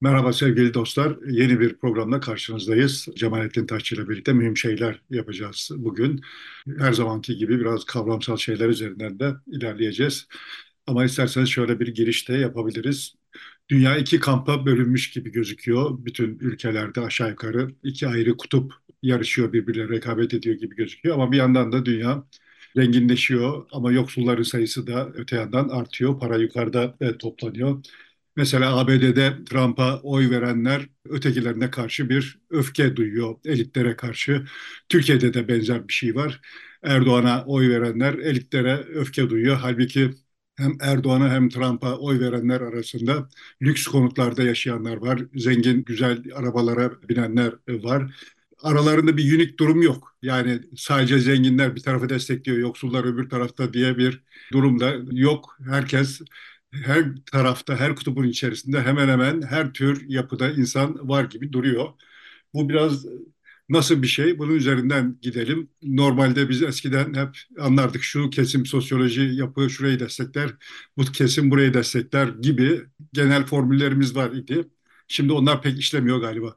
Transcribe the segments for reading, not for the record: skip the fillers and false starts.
Merhaba sevgili dostlar. Yeni bir programda karşınızdayız. Cemalettin Taşçı ile birlikte mühim şeyler yapacağız bugün. Her zamanki gibi biraz kavramsal şeyler üzerinden de ilerleyeceğiz. Ama isterseniz şöyle bir giriş de yapabiliriz. Dünya iki kampa bölünmüş gibi gözüküyor. Bütün ülkelerde aşağı yukarı iki ayrı kutup yarışıyor, birbirleriyle rekabet ediyor gibi gözüküyor. Ama bir yandan da dünya zenginleşiyor ama yoksulların sayısı da öte yandan artıyor. Para yukarıda toplanıyor. Mesela ABD'de Trump'a oy verenler ötekilerine karşı bir öfke duyuyor, elitlere karşı. Türkiye'de de benzer bir şey var. Erdoğan'a oy verenler elitlere öfke duyuyor. Halbuki hem Erdoğan'a hem Trump'a oy verenler arasında lüks konutlarda yaşayanlar var, zengin, güzel arabalara binenler var. Aralarında bir unik durum yok. Yani sadece zenginler bir tarafı destekliyor, yoksullar öbür tarafta diye bir durum da yok. Herkes her tarafta, her kutubun içerisinde hemen hemen her tür yapıda insan var gibi duruyor. Bu biraz nasıl bir şey? Bunun üzerinden gidelim. Normalde biz eskiden hep anlardık şu kesim sosyoloji yapı şurayı destekler, bu kesim burayı destekler gibi genel formüllerimiz var idi. Şimdi onlar pek işlemiyor galiba.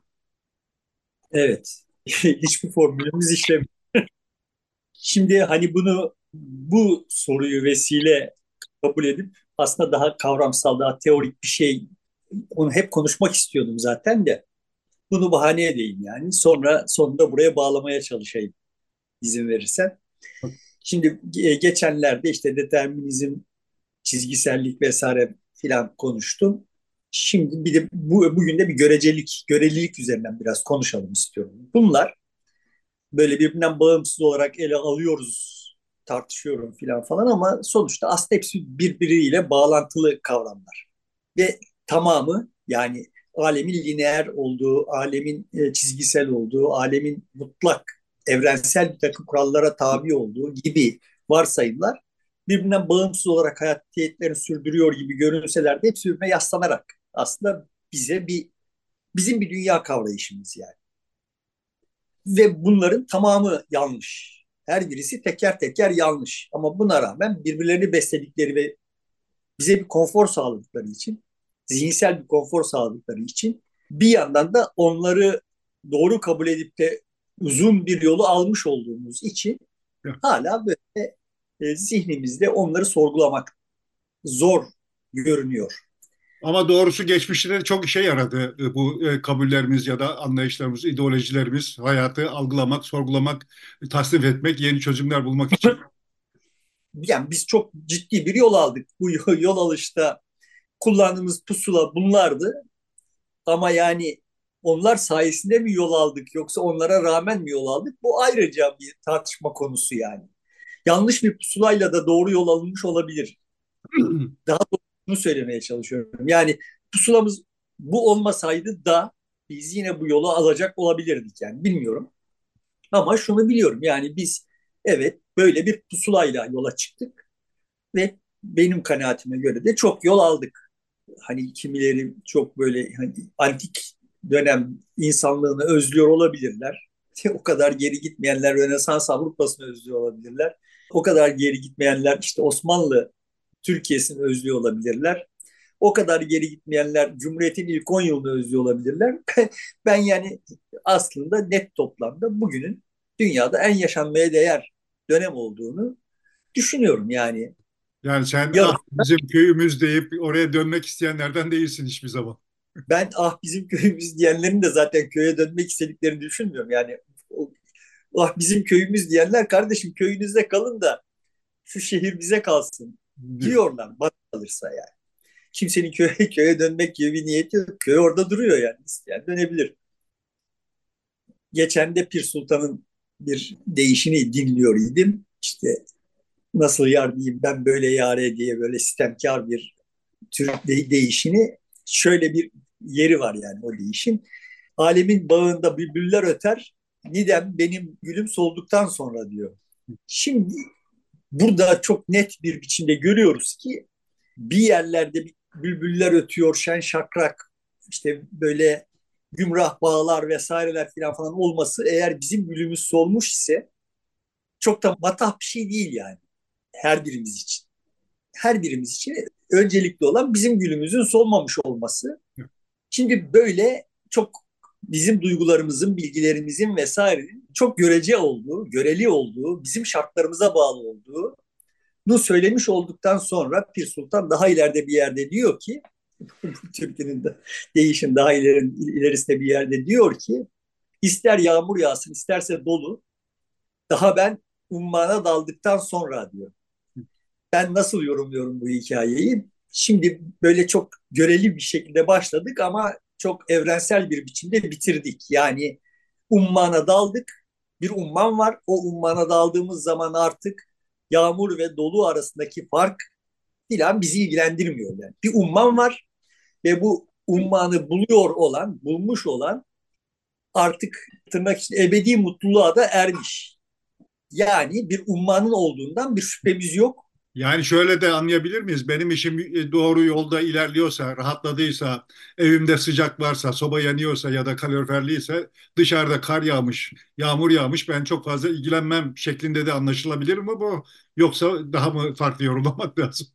Evet. Hiçbir formülümüz işlemiyor. Şimdi hani bu soruyu vesile kabul edip aslında daha kavramsal, daha teorik bir şey onu hep konuşmak istiyordum zaten de. Bunu bahane edeyim yani. Sonunda buraya bağlamaya çalışayım izin verirsen. Şimdi geçenlerde işte determinizm, çizgisellik vesaire filan konuştum. Şimdi bir de bugün de bir görelilik üzerinden biraz konuşalım istiyorum. Bunlar böyle birbirinden bağımsız olarak ele alıyoruz, tartışıyorum filan falan ama sonuçta aslında hepsi birbiriyle bağlantılı kavramlar. Ve tamamı yani alemin lineer olduğu, alemin çizgisel olduğu, alemin mutlak, evrensel bir takım kurallara tabi olduğu gibi varsayımlar birbirinden bağımsız olarak hayatiyetlerini sürdürüyor gibi görünseler de hepsi birbirine yaslanarak aslında bizim bir dünya kavrayışımız yani. Ve bunların tamamı yanlış. Her birisi teker teker yanlış. Ama buna rağmen birbirlerini besledikleri ve bize bir konfor sağladıkları için, zihinsel bir konfor sağladıkları için bir yandan da onları doğru kabul edip de uzun bir yolu almış olduğumuz için hala böyle zihnimizde onları sorgulamak zor görünüyor. Ama doğrusu geçmişte de çok işe yaradı bu kabullerimiz ya da anlayışlarımız, ideolojilerimiz, hayatı algılamak, sorgulamak, tasnif etmek, yeni çözümler bulmak için. Yani biz çok ciddi bir yol aldık. Bu yol alışta kullandığımız pusula bunlardı. Ama yani onlar sayesinde mi yol aldık yoksa onlara rağmen mi yol aldık? Bu ayrıca bir tartışma konusu yani. Yanlış bir pusulayla da doğru yol alınmış olabilir. Daha doğrusunu söylemeye çalışıyorum. Yani pusulamız bu olmasaydı da biz yine bu yolu alacak olabilirdik yani bilmiyorum. Ama şunu biliyorum yani biz evet böyle bir pusulayla yola çıktık ve benim kanaatime göre de çok yol aldık. Hani kimileri çok böyle hani antik dönem insanlığını özlüyor olabilirler. O kadar geri gitmeyenler Rönesans Avrupa'sını özlüyor olabilirler. O kadar geri gitmeyenler işte Osmanlı Türkiye'sini özlüyor olabilirler. O kadar geri gitmeyenler Cumhuriyet'in ilk 10 yılını özlüyor olabilirler. Ben yani aslında net toplamda bugünün dünyada en yaşanmaya değer dönem olduğunu düşünüyorum yani. Yani sen Yarın ah bizim köyümüz deyip oraya dönmek isteyenlerden değilsin hiçbir zaman. ben bizim köyümüz diyenlerin de zaten köye dönmek istediklerini düşünmüyorum. Yani bizim köyümüz diyenler kardeşim köyünüzde kalın da şu şehir bize kalsın diyorlar bana kalırsa yani. Kimsenin köye dönmek gibi bir niyeti yok. Köy orada duruyor yani. İsteyen dönebilir. Geçen de Pir Sultan'ın bir deyişini dinliyor idim. İşte nasıl yar diyeyim ben böyle yare diye böyle sistemkar bir tür deyişini şöyle bir yeri var yani o deyişin. Alemin bağında bülbüller öter, Nidem benim gülüm solduktan sonra diyor. Şimdi burada çok net bir biçimde görüyoruz ki bir yerlerde bülbüller ötüyor, şen şakrak, işte böyle gümrah bağlar vesaireler falan olması eğer bizim gülümüz solmuş ise çok da matah bir şey değil yani her birimiz için. Her birimiz için öncelikli olan bizim gülümüzün solmamış olması. Şimdi böyle çok bizim duygularımızın, bilgilerimizin vesairenin çok görece olduğu, göreli olduğu, bizim şartlarımıza bağlı olduğunu söylemiş olduktan sonra Pir Sultan daha ileride bir yerde diyor ki, Türkiye'nin de değişim daha ilerisinde bir yerde diyor ki, ister yağmur yağsın, isterse dolu, daha ben ummana daldıktan sonra diyor. Ben nasıl yorumluyorum bu hikayeyi? Şimdi böyle çok göreli bir şekilde başladık ama çok evrensel bir biçimde bitirdik. Yani ummana daldık, bir umman var. O ummana daldığımız zaman artık yağmur ve dolu arasındaki fark filan bizi ilgilendirmiyor. Yani bir umman var ve bu ummanı buluyor olan, bulmuş olan artık tırnak içinde ebedi mutluluğa da ermiş. Yani bir ummanın olduğundan bir şüphemiz yok. Yani şöyle de anlayabilir miyiz? Benim işim doğru yolda ilerliyorsa, rahatladıysa, evimde sıcak varsa, soba yanıyorsa ya da kaloriferliyse, dışarıda kar yağmış, yağmur yağmış, ben çok fazla ilgilenmem şeklinde de anlaşılabilir mi bu? Yoksa daha mı farklı yorumlamak lazım?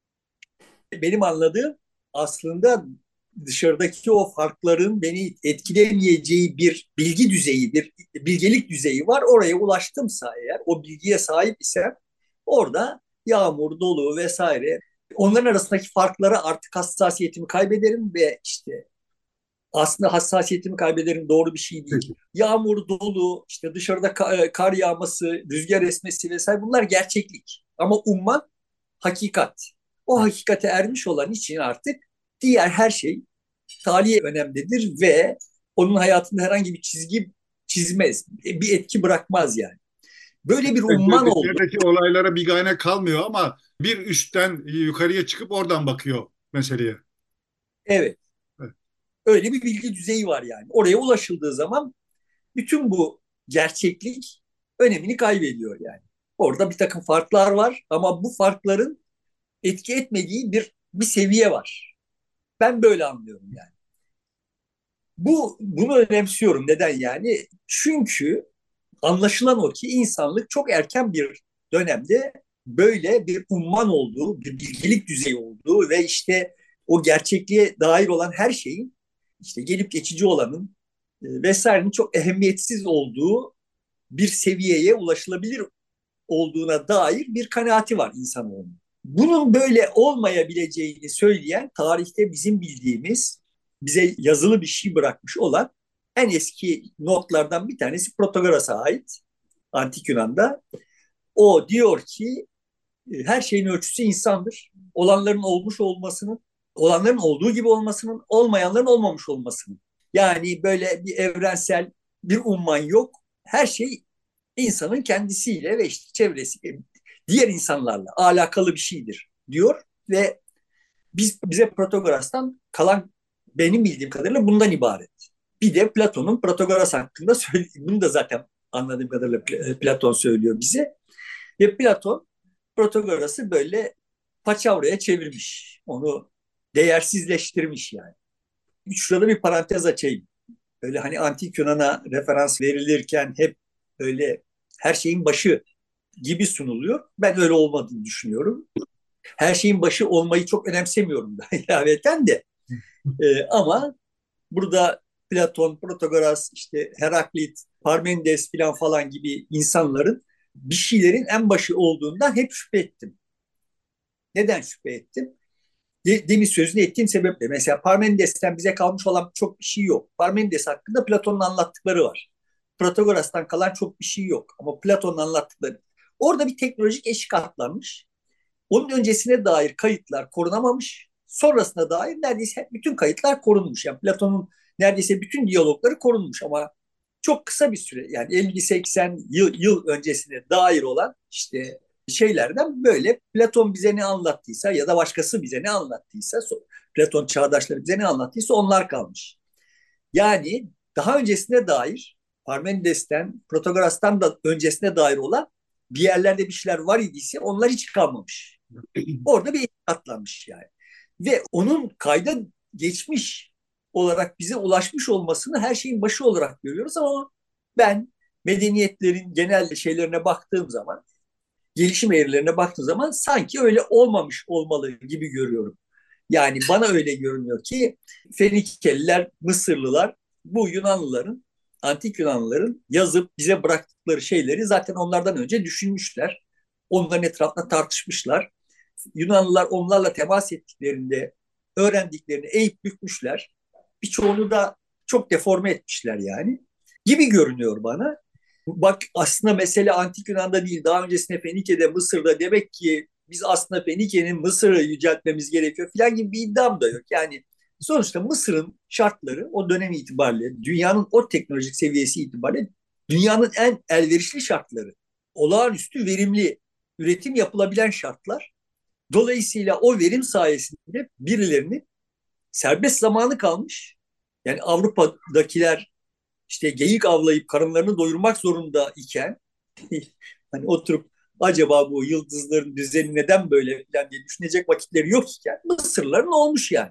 Benim anladığım aslında dışarıdaki o farkların beni etkilemeyeceği bir bilgi düzeyi, bir bilgelik düzeyi var. Oraya ulaştımsa eğer, o bilgiye sahip isem orada yağmur, dolu vesaire onların arasındaki farklara artık hassasiyetimi kaybederim ve işte aslında hassasiyetimi kaybederim doğru bir şey değil. Peki. Yağmur, dolu, işte dışarıda kar yağması, rüzgar esmesi vesaire bunlar gerçeklik. Ama umman hakikat. O hakikate ermiş olan için artık diğer her şey taliye önemlidir ve onun hayatında herhangi bir çizgi çizmez, bir etki bırakmaz yani. Böyle bir umman oldu. Dışarıdaki olaylara bigane kalmıyor ama bir üstten yukarıya çıkıp oradan bakıyor meseleye. Evet, Evet. öyle bir bilgi düzeyi var yani. Oraya ulaşıldığı zaman bütün bu gerçeklik önemini kaybediyor yani. Orada bir takım farklar var ama bu farkların etki etmediği bir seviye var. Ben böyle anlıyorum yani. Bunu önemsiyorum. Neden yani? Çünkü anlaşılan o ki insanlık çok erken bir dönemde böyle bir umman olduğu, bir bilgelik düzeyi olduğu ve işte o gerçekliğe dair olan her şeyin işte gelip geçici olanın vesairenin çok ehemmiyetsiz olduğu bir seviyeye ulaşılabilir olduğuna dair bir kanaati var insanoğlunun. Bunun böyle olmayabileceğini söyleyen tarihte bizim bildiğimiz bize yazılı bir şey bırakmış olan en eski notlardan bir tanesi Protagoras'a ait Antik Yunan'da. O diyor ki her şeyin ölçüsü insandır. Olanların olmuş olmasının, olanların olduğu gibi olmasının, olmayanların olmamış olmasının. Yani böyle bir evrensel bir umman yok. Her şey insanın kendisiyle ve işte çevresi, diğer insanlarla alakalı bir şeydir diyor ve bize Protagoras'tan kalan benim bildiğim kadarıyla bundan ibaret. Bir de Platon'un Protagoras hakkında bunu da zaten anladığım kadarıyla Platon söylüyor bize. Ve Platon Protagoras'ı böyle paçavraya çevirmiş. Onu değersizleştirmiş yani. Şurada bir parantez açayım. Öyle hani antik Yunan'a referans verilirken hep öyle her şeyin başı gibi sunuluyor. Ben öyle olmadığını düşünüyorum. Her şeyin başı olmayı çok önemsemiyorum da ilaveten de. Ama burada Platon, Protagoras, işte Heraklit, Parmenides falan gibi insanların bir şeylerin en başı olduğundan hep şüphe ettim. Neden şüphe ettim? Demin sözünü ettiğim sebeple. Mesela Parmenides'ten bize kalmış olan çok bir şey yok. Parmenides hakkında Platon'un anlattıkları var. Protagoras'tan kalan çok bir şey yok. Ama Platon'un anlattıkları. Orada bir teknolojik eşik atlanmış. Onun öncesine dair kayıtlar korunamamış. Sonrasına dair neredeyse bütün kayıtlar korunmuş. Yani Platon'un neredeyse bütün diyalogları korunmuş ama çok kısa bir süre yani 50-80 yıl öncesine dair olan işte şeylerden böyle Platon bize ne anlattıysa ya da başkası bize ne anlattıysa Platon çağdaşları bize ne anlattıysa onlar kalmış. Yani daha öncesine dair Parmenides'ten, Protagoras'tan da öncesine dair olan bir yerlerde bir şeyler var idiyse onlar hiç kalmamış. Orada bir atlanmış yani. Ve onun kayda geçmiş olarak bize ulaşmış olmasını her şeyin başı olarak görüyoruz ama ben medeniyetlerin genel şeylerine baktığım zaman, gelişim eğrilerine baktığım zaman sanki öyle olmamış olmalı gibi görüyorum. Yani bana öyle görünüyor ki Fenikeliler, Mısırlılar bu Yunanlıların, antik Yunanlıların yazıp bize bıraktıkları şeyleri zaten onlardan önce düşünmüşler. Onların etrafında tartışmışlar. Yunanlılar onlarla temas ettiklerinde öğrendiklerini eğip bükmüşler. Birçoğunu da çok deforme etmişler yani. Gibi görünüyor bana. Bak aslında mesele antik Yunan'da değil, daha öncesinde Fenike'de, Mısır'da, demek ki biz aslında Fenike'nin Mısır'ı yüceltmemiz gerekiyor falan gibi bir iddiam da yok. Yani sonuçta Mısır'ın şartları o dönem itibariyle, dünyanın o teknolojik seviyesi itibariyle dünyanın en elverişli şartları, olağanüstü verimli üretim yapılabilen şartlar. Dolayısıyla o verim sayesinde birilerinin serbest zamanı kalmış. Yani Avrupa'dakiler işte geyik avlayıp karınlarını doyurmak zorunda iken hani oturup acaba bu yıldızların düzeni neden böyle falan diye düşünecek vakitleri yok iken Mısırlıların olmuş yani.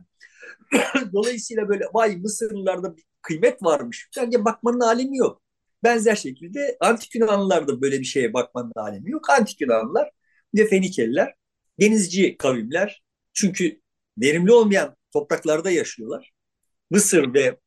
Dolayısıyla böyle vay Mısırlılarda bir kıymet varmış falan diye bakmanın alemi yok. Benzer şekilde Antik Yunanlılarda böyle bir şeye bakmanın alemi yok. Antik Yunanlılar ve Fenikeliler denizci kavimler. Çünkü verimli olmayan topraklarda yaşıyorlar. Mısır ve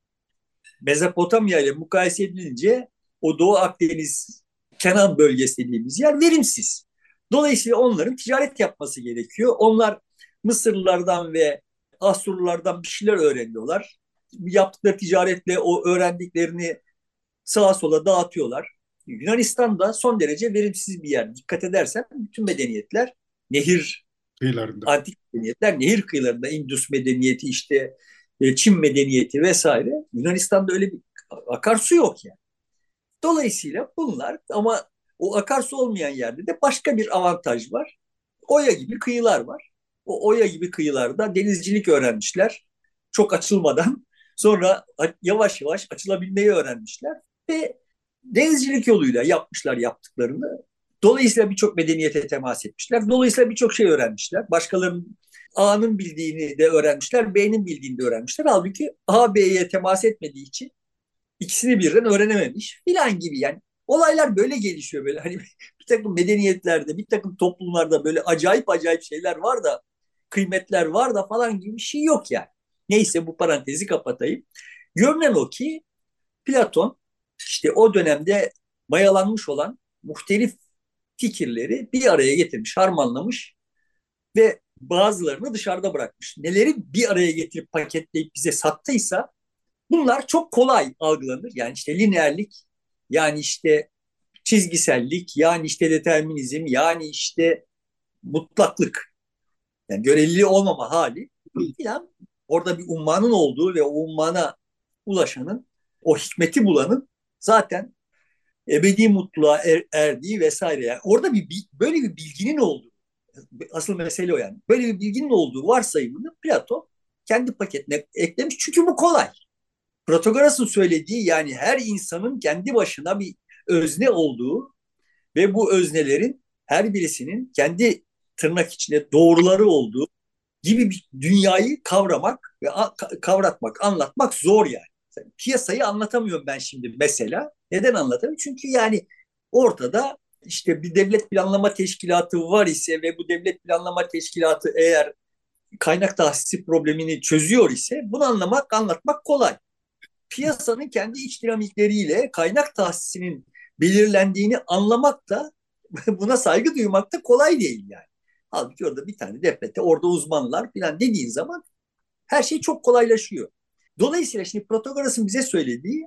Mezopotamya ile mukayese edilince o Doğu Akdeniz Kenan bölgesi dediğimiz yer verimsiz. Dolayısıyla onların ticaret yapması gerekiyor. Onlar Mısırlılardan ve Asurlulardan bir şeyler öğreniyorlar. Yaptıkları ticaretle o öğrendiklerini sağa sola dağıtıyorlar. Yunanistan da son derece verimsiz bir yer. Dikkat edersen bütün medeniyetler nehir, kıyılarında. antik medeniyetler nehir kıyılarında, Indus medeniyeti işte, Çin medeniyeti vesaire. Yunanistan'da öyle bir akarsu yok yani. Dolayısıyla bunlar, ama o akarsu olmayan yerde de başka bir avantaj var. Oya gibi kıyılar var. O Oya gibi kıyılarda denizcilik öğrenmişler. Çok açılmadan sonra yavaş yavaş açılabilmeyi öğrenmişler ve denizcilik yoluyla yapmışlar yaptıklarını. Dolayısıyla birçok medeniyete temas etmişler. Dolayısıyla birçok şey öğrenmişler. Başkalarının A'nın bildiğini de öğrenmişler, B'nin bildiğini de öğrenmişler. Halbuki A, B'ye temas etmediği için ikisini birden öğrenememiş filan gibi yani. Olaylar böyle gelişiyor böyle. Hani bir takım medeniyetlerde, bir takım toplumlarda böyle acayip acayip şeyler var da, kıymetler var da falan gibi bir şey yok yani. Neyse, bu parantezi kapatayım. Görünen o ki Platon işte o dönemde mayalanmış olan muhtelif fikirleri bir araya getirmiş, harmanlamış ve bazılarını dışarıda bırakmış. Neleri bir araya getirip paketleyip bize sattıysa bunlar çok kolay algılanır. Yani işte lineerlik, yani işte çizgisellik, yani işte determinizm, yani işte mutlaklık, yani görelilik olmama hali filan. Orada bir ummanın olduğu ve o ummana ulaşanın, o hikmeti bulanın zaten ebedi mutluluğa erdiği vesaire. Yani orada böyle bir bilginin olduğu, asıl mesele o yani. Böyle bir bilginin olduğu varsayımını Platon kendi paketine eklemiş. Çünkü bu kolay. Protagoras'ın söylediği, yani her insanın kendi başına bir özne olduğu ve bu öznelerin her birisinin kendi tırnak içinde doğruları olduğu gibi bir dünyayı kavramak ve kavratmak, anlatmak zor yani. Piyasayı anlatamıyorum ben şimdi mesela. Neden anlatamıyorum? Çünkü yani ortada işte bir devlet planlama teşkilatı var ise ve bu devlet planlama teşkilatı eğer kaynak tahsisi problemini çözüyor ise bunu anlamak, anlatmak kolay. Piyasanın kendi iç dinamikleriyle kaynak tahsisinin belirlendiğini anlamak da buna saygı duymak da kolay değil yani. Halbuki orada bir tane deprete, orada uzmanlar falan dediğin zaman her şey çok kolaylaşıyor. Dolayısıyla şimdi Protagoras'ın bize söylediği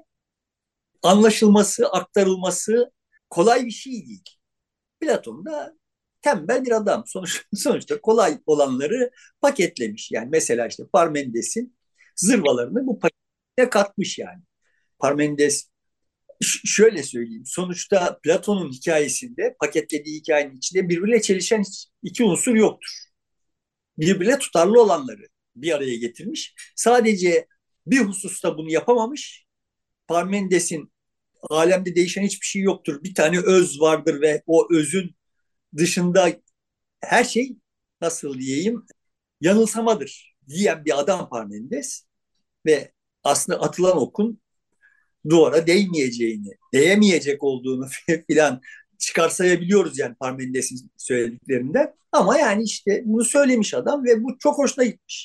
anlaşılması, aktarılması kolay bir şey değil. Platon da tembel bir adam. Sonuçta kolay olanları paketlemiş. Yani mesela işte Parmenides'in zırvalarını bu pakete katmış yani. Parmenides şöyle söyleyeyim. Sonuçta Platon'un hikayesinde, paketlediği hikayenin içinde birbirine çelişen iki unsur yoktur. Birbirine tutarlı olanları bir araya getirmiş. Sadece bir hususta bunu yapamamış. Parmenides'in alemde değişen hiçbir şey yoktur, bir tane öz vardır ve o özün dışında her şey, nasıl diyeyim, yanılsamadır diyen bir adam Parmenides ve aslında atılan okun duvara değmeyeceğini, değemeyecek olduğunu filan çıkarsayabiliyoruz yani Parmenides'in söylediklerinden. Ama yani işte bunu söylemiş adam ve bu çok hoşuna gitmiş.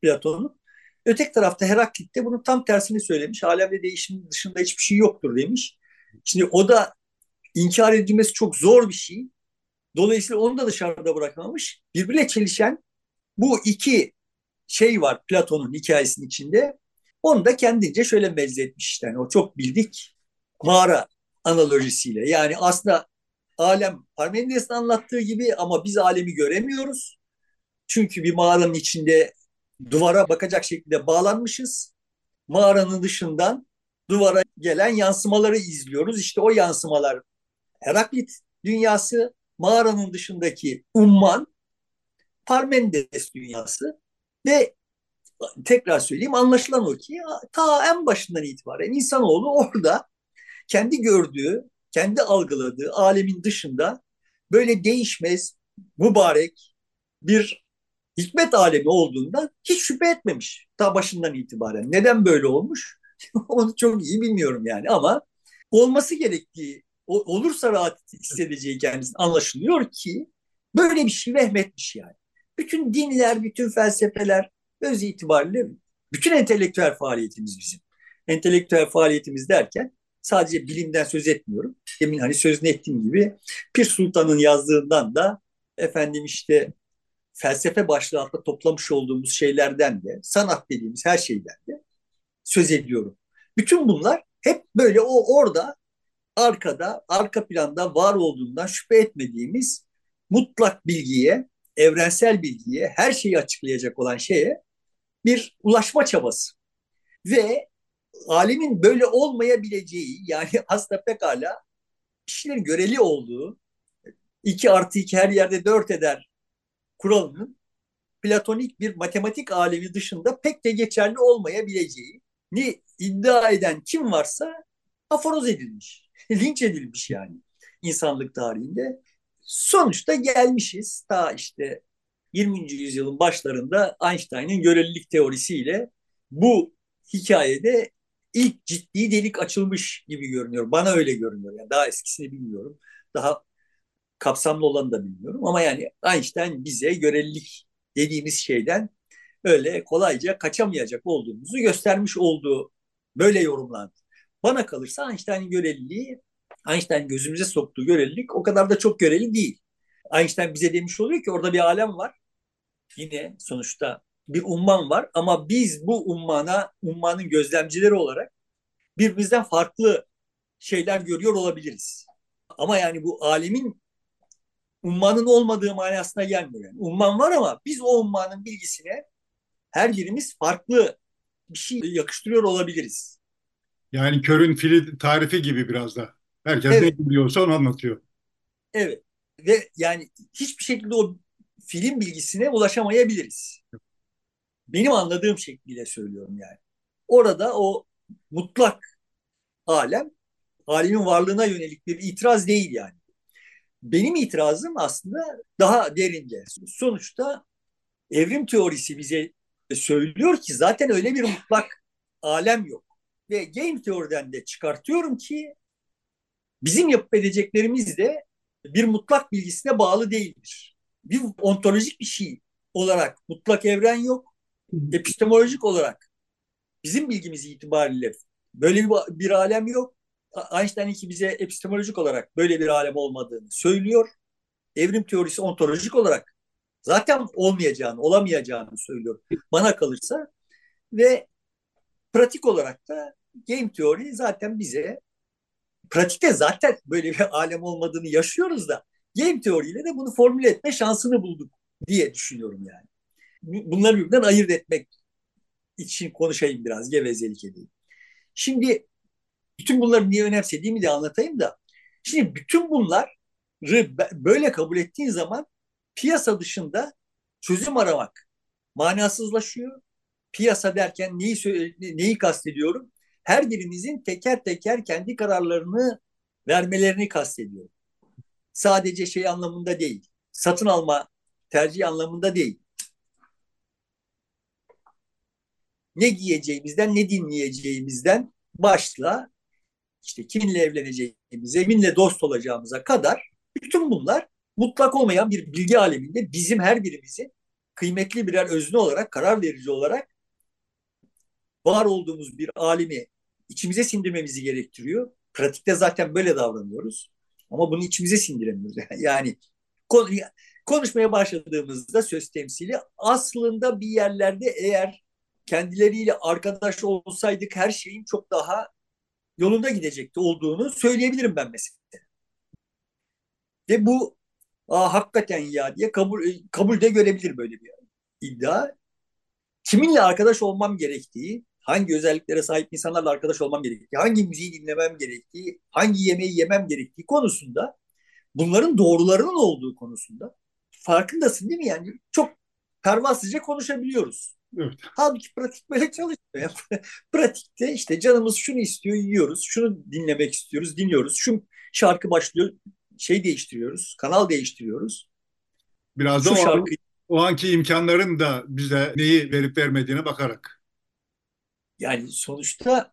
Platon'un. Öteki tarafta Heraklit de bunun tam tersini söylemiş. Alemde değişim dışında hiçbir şey yoktur demiş. Şimdi o da inkar edilmesi çok zor bir şey. Dolayısıyla onu da dışarıda bırakmamış. Birbirine çelişen bu iki şey var Platon'un hikayesinin içinde. Onu da kendince şöyle mezzetmiş işte. Yani o çok bildik mağara analojisiyle. Yani aslında alem Parmenides'in anlattığı gibi ama biz alemi göremiyoruz. Çünkü bir mağaranın içinde duvara bakacak şekilde bağlanmışız. Mağaranın dışından duvara gelen yansımaları izliyoruz. İşte o yansımalar Heraklit dünyası, mağaranın dışındaki umman Parmenides dünyası ve tekrar söyleyeyim anlaşılan o ki ta en başından itibaren insanoğlu orada kendi gördüğü, kendi algıladığı alemin dışında böyle değişmez, mübarek bir hikmet alemi olduğundan hiç şüphe etmemiş ta başından itibaren. Neden böyle olmuş? Onu çok iyi bilmiyorum yani ama olması gerektiği olursa rahat hissedeceği kendisini anlaşılıyor ki böyle bir şey vehmetmiş yani. Bütün dinler, bütün felsefeler öz itibariyle bütün entelektüel faaliyetimiz bizim. Entelektüel faaliyetimiz derken sadece bilimden söz etmiyorum. Demin hani sözünü ettiğim gibi Pir Sultan'ın yazdığından da efendim işte felsefe başlığı altında toplamış olduğumuz şeylerden de sanat dediğimiz her şeyden de söz ediyorum. Bütün bunlar hep böyle orada arkada, arka planda var olduğundan şüphe etmediğimiz mutlak bilgiye, evrensel bilgiye, her şeyi açıklayacak olan şeye bir ulaşma çabası. Ve alemin böyle olmayabileceği yani aslında pekala kişilerin göreli olduğu 2+2 her yerde 4 eder kuralının platonik bir matematik alemi dışında pek de geçerli olmayabileceğini iddia eden kim varsa aforoz edilmiş, linç edilmiş yani insanlık tarihinde. Sonuçta gelmişiz ta işte 20. yüzyılın başlarında Einstein'ın görelilik teorisiyle bu hikayede ilk ciddi delik açılmış gibi görünüyor. Bana öyle görünüyor. Yani daha eskisini bilmiyorum. Daha kapsamlı olanı da bilmiyorum. Ama yani Einstein bize görelilik dediğimiz şeyden öyle kolayca kaçamayacak olduğumuzu göstermiş olduğu böyle yorumlandı. Bana kalırsa Einstein'in göreliliği, Einstein gözümüze soktuğu görelilik o kadar da çok göreli değil. Einstein bize demiş oluyor ki orada bir alem var. Yine sonuçta bir umman var ama biz bu ummanın gözlemcileri olarak birbirimizden farklı şeyler görüyor olabiliriz. Ama yani bu alemin ummanın olmadığı manasına gelmiyor. Yani umman var ama biz o ummanın bilgisine her birimiz farklı bir şey yakıştırıyor olabiliriz. Yani körün fili tarifi gibi biraz da. Herkes ne Evet, biliyorsa onu anlatıyor. evet. Ve yani hiçbir şekilde o film bilgisine ulaşamayabiliriz. Benim anladığım şekliyle söylüyorum yani. Orada o mutlak alem, alemin varlığına yönelik bir itiraz değil yani. Benim itirazım aslında daha derinde. Sonuçta evrim teorisi bize söylüyor ki zaten öyle bir mutlak alem yok. Ve game teoriden de çıkartıyorum ki bizim yapıp edeceklerimiz de bir mutlak bilgisine bağlı değildir. Bir ontolojik bir şey olarak mutlak evren yok. Epistemolojik olarak bizim bilgimiz itibariyle böyle bir alem yok. Einstein ki bize epistemolojik olarak böyle bir alem olmadığını söylüyor. Evrim teorisi ontolojik olarak zaten olmayacağını, olamayacağını söylüyor bana kalırsa ve pratik olarak da game teori zaten bize pratikte zaten böyle bir alem olmadığını yaşıyoruz da game teoriyle de bunu formüle etme şansını bulduk diye düşünüyorum yani. Bunları birbirinden ayırt etmek için konuşayım biraz gevezelik edeyim. Şimdi bütün bunları niye önemsediğimi de anlatayım da. Şimdi bütün bunları böyle kabul ettiğin zaman piyasa dışında çözüm aramak manasızlaşıyor. Piyasa derken neyi kastediyorum? Her birimizin teker teker kendi kararlarını vermelerini kastediyorum. Sadece şey anlamında değil. Satın alma tercih anlamında değil. Ne giyeceğimizden, ne dinleyeceğimizden başla işte kiminle evleneceğimize, kiminle dost olacağımıza kadar bütün bunlar mutlak olmayan bir bilgi aleminde bizim her birimizin kıymetli birer özne olarak, karar verici olarak var olduğumuz bir alimi içimize sindirmemizi gerektiriyor. Pratikte zaten böyle davranıyoruz. Ama bunu içimize sindiremiyoruz. Yani konuşmaya başladığımızda söz temsili aslında bir yerlerde eğer kendileriyle arkadaş olsaydık her şeyin çok daha yolunda gidecekti olduğunu söyleyebilirim ben mesela. Ve bu hakikaten ya diye kabul de görebilir böyle bir iddia. Kiminle arkadaş olmam gerektiği, hangi özelliklere sahip insanlarla arkadaş olmam gerektiği, hangi müziği dinlemem gerektiği, hangi yemeği yemem gerektiği konusunda, bunların doğrularının olduğu konusunda farkındasın değil mi? Yani çok pervasızca konuşabiliyoruz. Evet. Halbuki pratik böyle çalışmıyor. Pratikte işte canımız şunu istiyor, yiyoruz. Şunu dinlemek istiyoruz, dinliyoruz. Şu şarkı başlıyor, şey değiştiriyoruz, kanal değiştiriyoruz. Biraz da Şu şarkı o anki imkanların da bize neyi verip vermediğine bakarak. yani sonuçta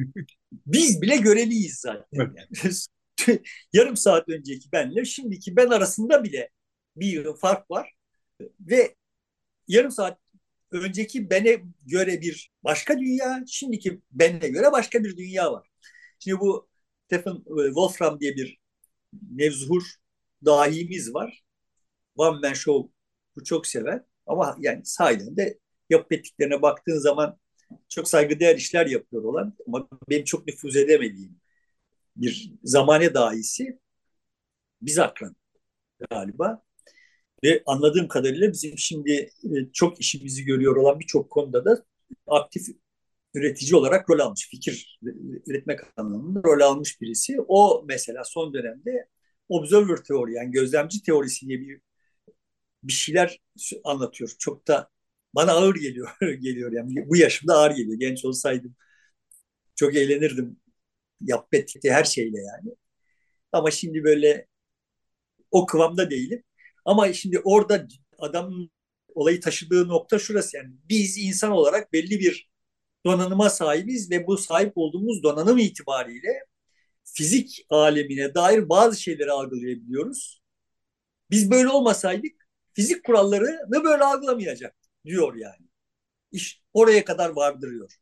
biz bile göreliyiz zaten. Evet. Yani. Yarım saat önceki benle şimdiki ben arasında bile bir fark var. Ve yarım saat önceki bene göre bir başka dünya, şimdiki bene göre başka bir dünya var. Şimdi bu Stephen Wolfram diye bir mevzuhur dahimiz var. One Man Show bu çok sever. Ama yani sahiden de yapı ettiklerine baktığın zaman çok saygıdeğer işler yapıyor olan ama benim çok nüfuz edemediğim bir zamane dahisi biz akran galiba. Ve anladığım kadarıyla bizim şimdi çok işimizi görüyor olan birçok konuda da aktif üretici olarak rol almış. Fikir üretmek anlamında rol almış birisi. O mesela son dönemde observer teori yani gözlemci teorisi diye bir şeyler anlatıyor. Çok da bana ağır geliyor geliyor yani bu yaşımda ağır geliyor. Genç olsaydım çok eğlenirdim yap ettiği her şeyle yani. Ama şimdi böyle o kıvamda değilim. Ama şimdi orada adam olayı taşıdığı nokta şurası yani biz insan olarak belli bir donanıma sahibiz ve bu sahip olduğumuz donanım itibariyle fizik alemine dair bazı şeyleri algılayabiliyoruz. Biz böyle olmasaydık fizik kurallarını böyle algılamayacak diyor yani. İş oraya kadar vardırıyor.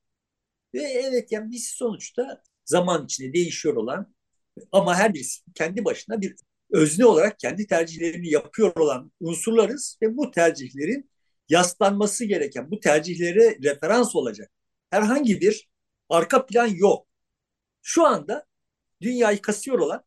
Ve evet yani biz sonuçta zaman içinde değişiyor olan ama her birisi kendi başına bir özne olarak kendi tercihlerini yapıyor olan unsurlarız ve bu tercihlerin yaslanması gereken, bu tercihlere referans olacak herhangi bir arka plan yok. Şu anda dünyayı kasıyor olan,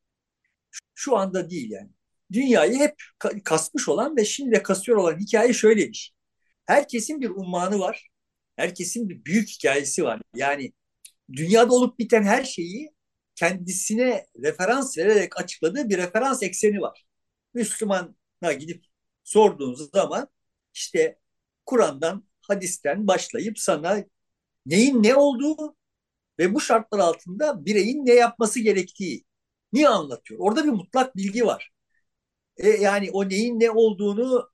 şu anda değil yani. Dünyayı hep kasmış olan ve şimdi de kasıyor olan hikaye şöyleymiş. Herkesin bir ummanı var. Herkesin bir büyük hikayesi var. Yani dünyada olup biten her şeyi kendisine referans vererek açıkladığı bir referans ekseni var. Müslümana gidip sorduğunuz zaman işte Kur'an'dan, hadisten başlayıp sana neyin ne olduğu ve bu şartlar altında bireyin ne yapması gerektiği niye anlatıyor. Orada bir mutlak bilgi var. Yani o neyin ne olduğunu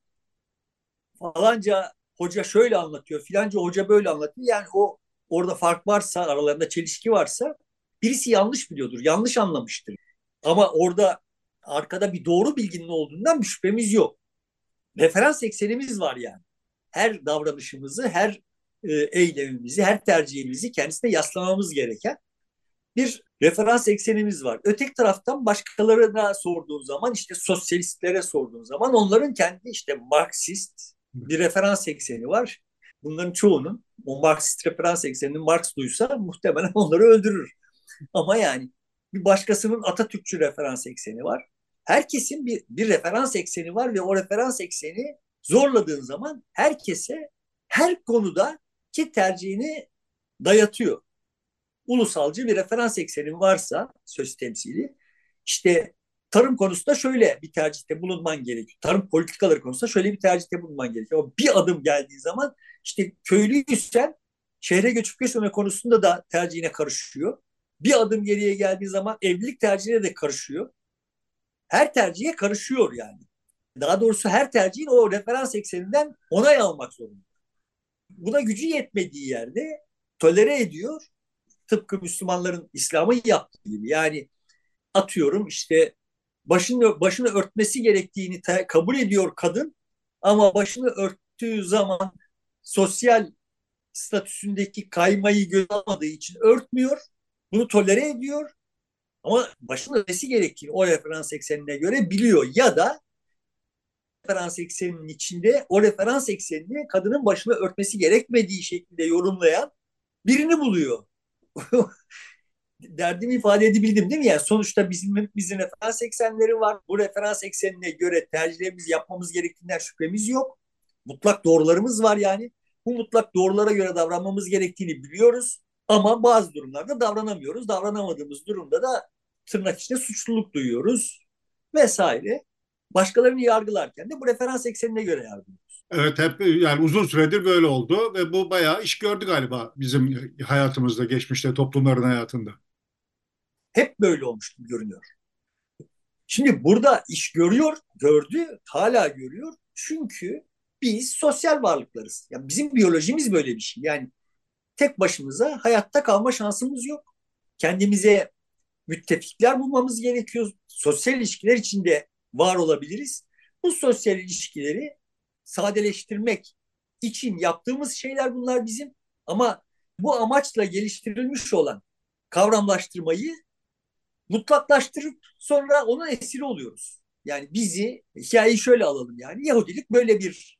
falanca hoca şöyle anlatıyor, filanca hoca böyle anlatıyor. Yani o orada fark varsa, aralarında çelişki varsa birisi yanlış biliyordur, yanlış anlamıştır. Ama orada arkada bir doğru bilginin olduğundan bir şüphemiz yok. Referans eksenimiz var yani. Her davranışımızı, her eylemimizi, her tercihimizi kendisine yaslamamız gereken bir referans eksenimiz var. Öteki taraftan başkalarına sorduğun zaman işte sosyalistlere sorduğun zaman onların kendi işte Marksist bir referans ekseni var. Bunların çoğunun o Marksist referans eksenini Marx duysa muhtemelen onları öldürür. Ama yani bir başkasının Atatürkçü referans ekseni var. Herkesin bir referans ekseni var ve o referans ekseni zorladığın zaman herkese her konuda ki tercihini dayatıyor. Ulusalcı bir referans eksenin varsa söz temsili işte tarım konusunda şöyle bir tercihte bulunman gerekiyor. Tarım politikaları konusunda şöyle bir tercihte bulunman gerekiyor. Ama bir adım geldiği zaman işte köylüysen şehre göçüp göçmeme konusunda da tercihine karışıyor. Bir adım geriye geldiği zaman evlilik tercihine de karışıyor. Her tercihe karışıyor yani. Daha doğrusu her tercihin o referans ekseninden onay almak zorunda. Buna gücü yetmediği yerde tolere ediyor. Tıpkı Müslümanların İslam'ı yaptığı gibi. Yani atıyorum işte başını örtmesi gerektiğini kabul ediyor kadın Ama başını örttüğü zaman sosyal statüsündeki kaymayı göze almadığı için örtmüyor. Bunu tolere ediyor. Ama başını örtmesi gerektiğini o referans eksenine göre biliyor. Ya da referans ekseninin içinde o referans eksenini kadının başını örtmesi gerekmediği şekilde yorumlayan birini buluyor. Derdimi ifade edebildim değil mi? Yani sonuçta bizim referans eksenleri var. Bu referans eksenine göre tercihlerimizi yapmamız gerektiğinden şüphemiz yok. Mutlak doğrularımız var yani. Bu mutlak doğrulara göre davranmamız gerektiğini biliyoruz. Ama bazı durumlarda davranamıyoruz. Davranamadığımız durumda da tırnak içinde suçluluk duyuyoruz vesaire. Başkalarını yargılarken de bu referans eksenine göre yargılıyoruz. Evet, hep yani uzun süredir böyle oldu ve bu bayağı iş gördü galiba bizim hayatımızda, geçmişte toplumların hayatında. Hep böyle olmuş gibi görünüyor. Şimdi burada iş görüyor, gördü, hala görüyor. Çünkü biz sosyal varlıklarız. Yani bizim biyolojimiz böyle bir şey. Yani tek başımıza hayatta kalma şansımız yok. Kendimize müttefikler bulmamız gerekiyor. Sosyal ilişkiler içinde var olabiliriz. Bu sosyal ilişkileri sadeleştirmek için yaptığımız şeyler bunlar bizim. Ama bu amaçla geliştirilmiş olan kavramlaştırmayı mutlaklaştırıp sonra onun esiri oluyoruz. Yani hikayeyi şöyle alalım yani. Yahudilik böyle bir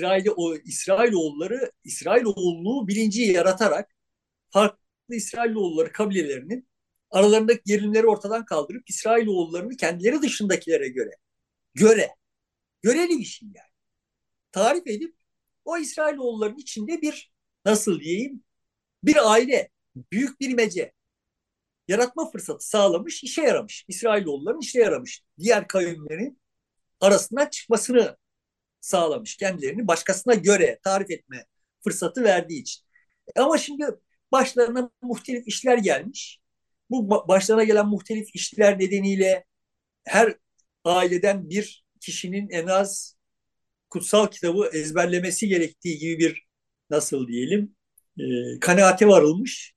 İsrailoğulluğu bilinciyi yaratarak farklı İsrailoğulları kabilelerinin aralarındaki gerilimleri ortadan kaldırıp İsrailoğullarını kendileri dışındakilere göre göreli bir şey yani. Tarif edip o İsrailoğullarının içinde nasıl diyeyim bir aile, büyük bir imece yaratma fırsatı sağlamış, işe yaramış. İsrailoğulların işe yaramış. Diğer kavimlerin arasından çıkmasını sağlamış. Kendilerini başkasına göre tarif etme fırsatı verdiği için. Ama şimdi başlarına muhtelif işler gelmiş. Bu başlarına gelen muhtelif işler nedeniyle her aileden bir kişinin en az kutsal kitabı ezberlemesi gerektiği gibi nasıl diyelim kanaate varılmış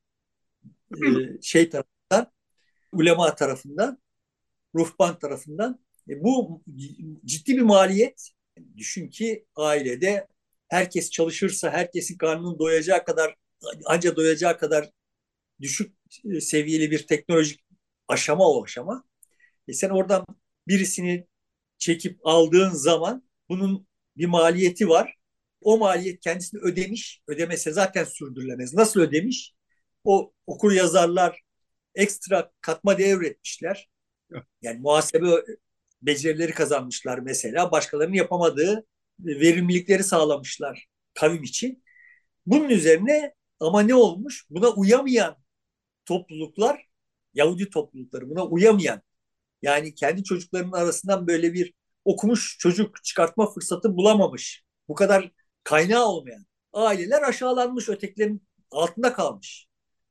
şey tarafından, ulema tarafından, ruhban tarafından. Bu ciddi bir maliyet. Düşün ki ailede herkes çalışırsa herkesin karnının doyacağı kadar anca doyacağı kadar düşük seviyeli bir teknolojik aşama o aşama. Sen oradan birisini çekip aldığın zaman bunun bir maliyeti var. O maliyet kendisini ödemiş. Ödemese zaten sürdürülemez. Nasıl ödemiş? O okur yazarlar ekstra katma değer üretmişler. Yani muhasebe becerileri kazanmışlar mesela. Başkalarının yapamadığı verimlilikleri sağlamışlar kavim için. Bunun üzerine ama ne olmuş? Buna uyamayan topluluklar, Yahudi toplulukları buna uyamayan yani kendi çocuklarının arasından böyle bir okumuş çocuk çıkartma fırsatı bulamamış. Bu kadar kaynağı olmayan aileler aşağılanmış, ötekilerin altında kalmış.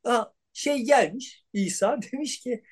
Gelmiş İsa demiş ki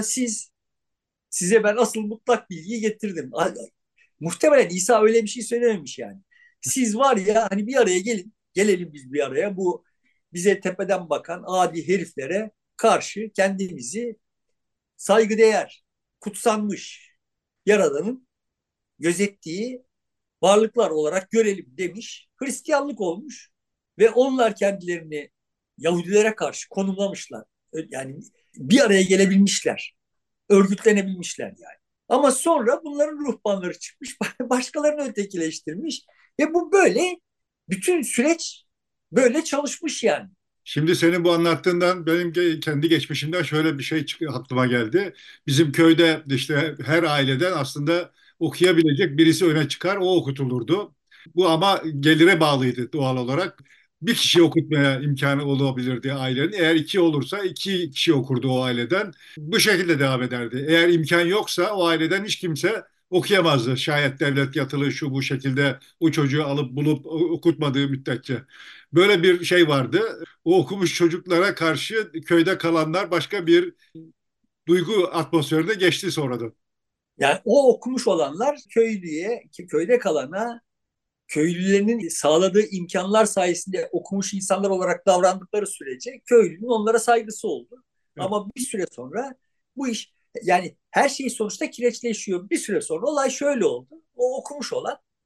size ben asıl mutlak bilgiyi getirdim. Muhtemelen İsa öyle bir şey söylememiş yani. Siz var ya hani bir araya gelelim biz bir araya. Bu bize tepeden bakan adi heriflere karşı kendimizi saygıdeğer, kutsanmış Yaradan'ın gözettiği varlıklar olarak görelim demiş. Hristiyanlık olmuş ve onlar kendilerini Yahudilere karşı konumlamışlar. Yani bir araya gelebilmişler, örgütlenebilmişler yani. Ama sonra bunların ruhbanları çıkmış, başkalarını ötekileştirmiş ve bu böyle bütün süreç böyle çalışmış yani. Şimdi senin bu anlattığından benim kendi geçmişimden şöyle bir şey aklıma geldi. Bizim köyde işte her aileden aslında okuyabilecek birisi öne çıkar, o okutulurdu. Bu ama gelire bağlıydı doğal olarak. Bir kişi okutmaya imkanı olabilirdi ailenin. Eğer iki olursa iki kişi okurdu o aileden. Bu şekilde devam ederdi. Eğer imkan yoksa o aileden hiç kimse okuyamazdı. Şayet devlet yatılı şu bu şekilde o çocuğu alıp bulup okutmadığı müddetçe. Böyle bir şey vardı. O okumuş çocuklara karşı köyde kalanlar başka bir duygu atmosferine geçti sonradan. Yani o okumuş olanlar köyde kalana köylülerinin sağladığı imkanlar sayesinde okumuş insanlar olarak davrandıkları sürece köylünün onlara saygısı oldu. Evet. Ama bir süre sonra bu iş yani her şey sonuçta kireçleşiyor. Bir süre sonra olay şöyle oldu. O okumuş olan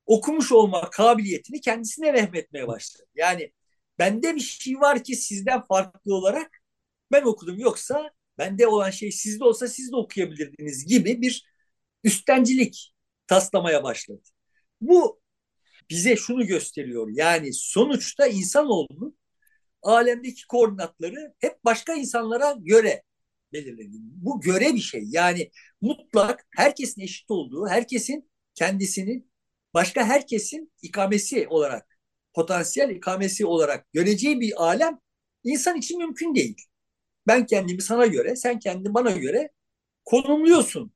okumuş olma kabiliyetini kendisine vehmetmeye başladı. Yani bende bir şey var ki sizden farklı olarak ben okudum, yoksa bende olan şey sizde olsa siz de okuyabilirdiniz gibi bir üstencilik taslamaya başladı. Bu bize şunu gösteriyor. Yani sonuçta insanoğlunun alemdeki koordinatları hep başka insanlara göre belirleniyor. Bu göre bir şey. Yani mutlak herkesin eşit olduğu, herkesin kendisinin başka herkesin ikamesi olarak, potansiyel ikamesi olarak göreceği bir alem insan için mümkün değil. Ben kendimi sana göre, sen kendini bana göre konumluyorsun.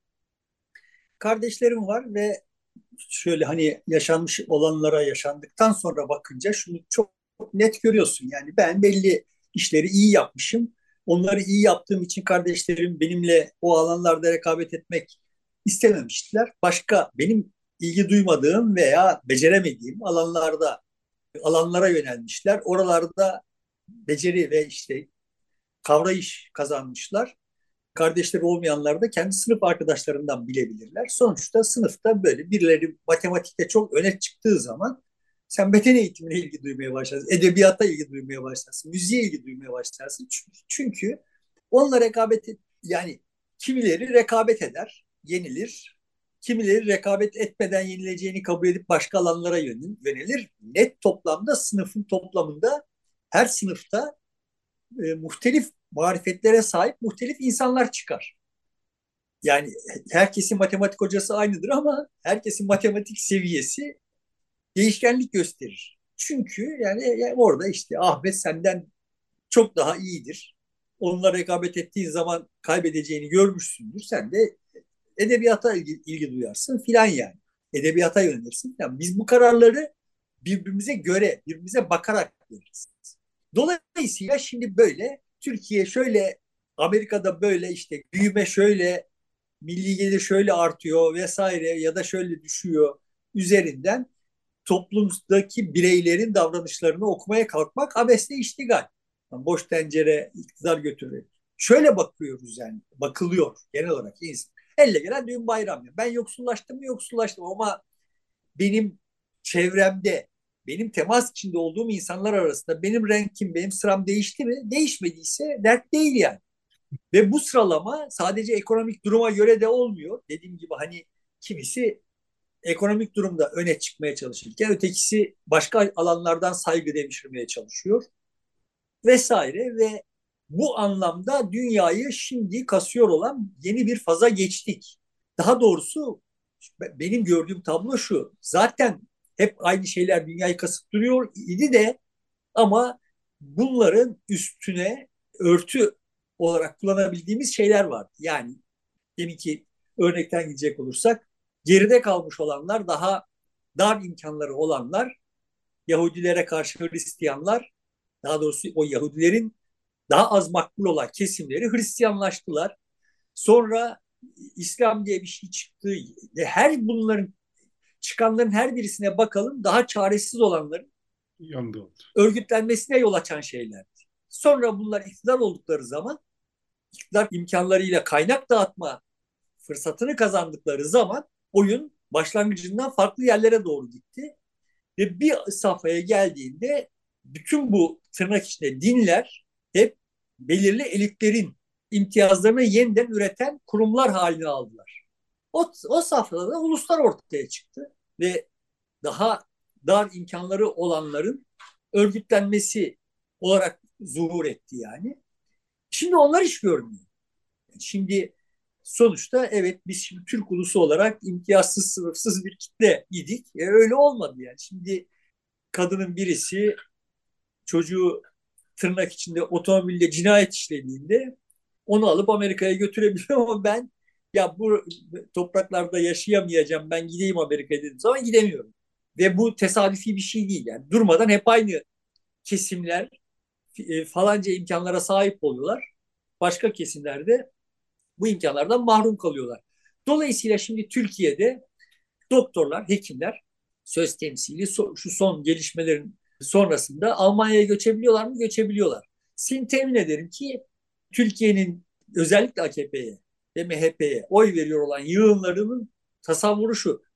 Kardeşlerim var ve şöyle hani yaşanmış olanlara yaşandıktan sonra bakınca şunu çok net görüyorsun. Yani ben belli işleri iyi yapmışım. Onları iyi yaptığım için kardeşlerim benimle o alanlarda rekabet etmek istememişler. Başka benim ilgi duymadığım veya beceremediğim alanlara yönelmişler. Oralarda beceri ve işte kavrayış kazanmışlar. Kardeşleri olmayanlar da kendi sınıf arkadaşlarından bilebilirler. Sonuçta sınıfta böyle birileri matematikte çok öne çıktığı zaman sen beden eğitimine ilgi duymaya başlarsın, edebiyata ilgi duymaya başlarsın, müziğe ilgi duymaya başlarsın. Çünkü onunla yani kimileri rekabet eder, yenilir. Kimileri rekabet etmeden yenileceğini kabul edip başka alanlara yönelir. Net toplamda sınıfın toplamında her sınıfta muhtelif marifetlere sahip muhtelif insanlar çıkar. Yani herkesin matematik hocası aynıdır ama herkesin matematik seviyesi değişkenlik gösterir. Çünkü yani orada işte Ahmet senden çok daha iyidir. Onunla rekabet ettiğin zaman kaybedeceğini görmüşsündür. Sen de edebiyata ilgi duyarsın filan yani. Edebiyata yönelirsin. Yani biz bu kararları birbirimize göre, birbirimize bakarak veririz. Dolayısıyla şimdi böyle Türkiye şöyle, Amerika'da böyle, işte büyüme şöyle, milli gelir şöyle artıyor vesaire ya da şöyle düşüyor üzerinden toplumdaki bireylerin davranışlarını okumaya kalkmak abesle iştigal. Yani boş tencere iktidar götürür. Şöyle bakıyoruz, yani bakılıyor genel olarak insan. Elle gelen düğün bayram. Ben yoksullaştım mı, yoksullaştım, ama benim çevremde, benim temas içinde olduğum insanlar arasında benim renkim, benim sıram değişti mi? Değişmediyse dert değil yani. Ve bu sıralama sadece ekonomik duruma göre de olmuyor. Dediğim gibi hani kimisi ekonomik durumda öne çıkmaya çalışırken ötekisi başka alanlardan saygı devşirmeye çalışıyor vesaire ve bu anlamda dünyayı şimdi kasıyor olan yeni bir faza geçtik. Daha doğrusu benim gördüğüm tablo şu. Zaten hep aynı şeyler dünyayı kasıp duruyor idi de, ama bunların üstüne örtü olarak kullanabildiğimiz şeyler var. Yani deminki örnekten gidecek olursak geride kalmış olanlar, daha dar imkanları olanlar, Yahudilere karşı Hristiyanlar, daha doğrusu o Yahudilerin daha az makbul olan kesimleri Hristiyanlaştılar. Sonra İslam diye bir şey çıktı. Her bunların çıkanların her birisine bakalım, daha çaresiz olanların Yandı oldu. örgütlenmesine yol açan şeylerdi. Sonra bunlar iktidar oldukları zaman, iktidar imkanlarıyla kaynak dağıtma fırsatını kazandıkları zaman oyun başlangıcından farklı yerlere doğru gitti. Ve bir safhaya geldiğinde bütün bu tırnak içinde dinler hep belirli elitlerin imtiyazlarını yeniden üreten kurumlar haline aldılar. O safhada da uluslar ortaya çıktı ve daha dar imkanları olanların örgütlenmesi olarak zuhur etti yani. Şimdi onlar iş görmüyor. Şimdi sonuçta evet, biz şimdi Türk ulusu olarak imtiyazsız, sınıfsız bir kitle idik. Öyle olmadı yani. Şimdi kadının birisi çocuğu tırnak içinde otomobilde cinayet işlediğinde onu alıp Amerika'ya götürebiliyor, ama ben ya bu topraklarda yaşayamayacağım, ben gideyim Amerika'ya dediğim zaman gidemiyorum. Ve bu tesadüfi bir şey değil yani. Durmadan hep aynı kesimler falanca imkanlara sahip oluyorlar. Başka kesimlerde bu imkanlardan mahrum kalıyorlar. Dolayısıyla şimdi Türkiye'de doktorlar, hekimler söz temsili şu son gelişmelerin sonrasında Almanya'ya göçebiliyorlar mı? Göçebiliyorlar. Sin temin ederim ki Türkiye'nin özellikle AKP'ye ve MHP'ye oy veriyor olan yığınlarının tasavvuru şu: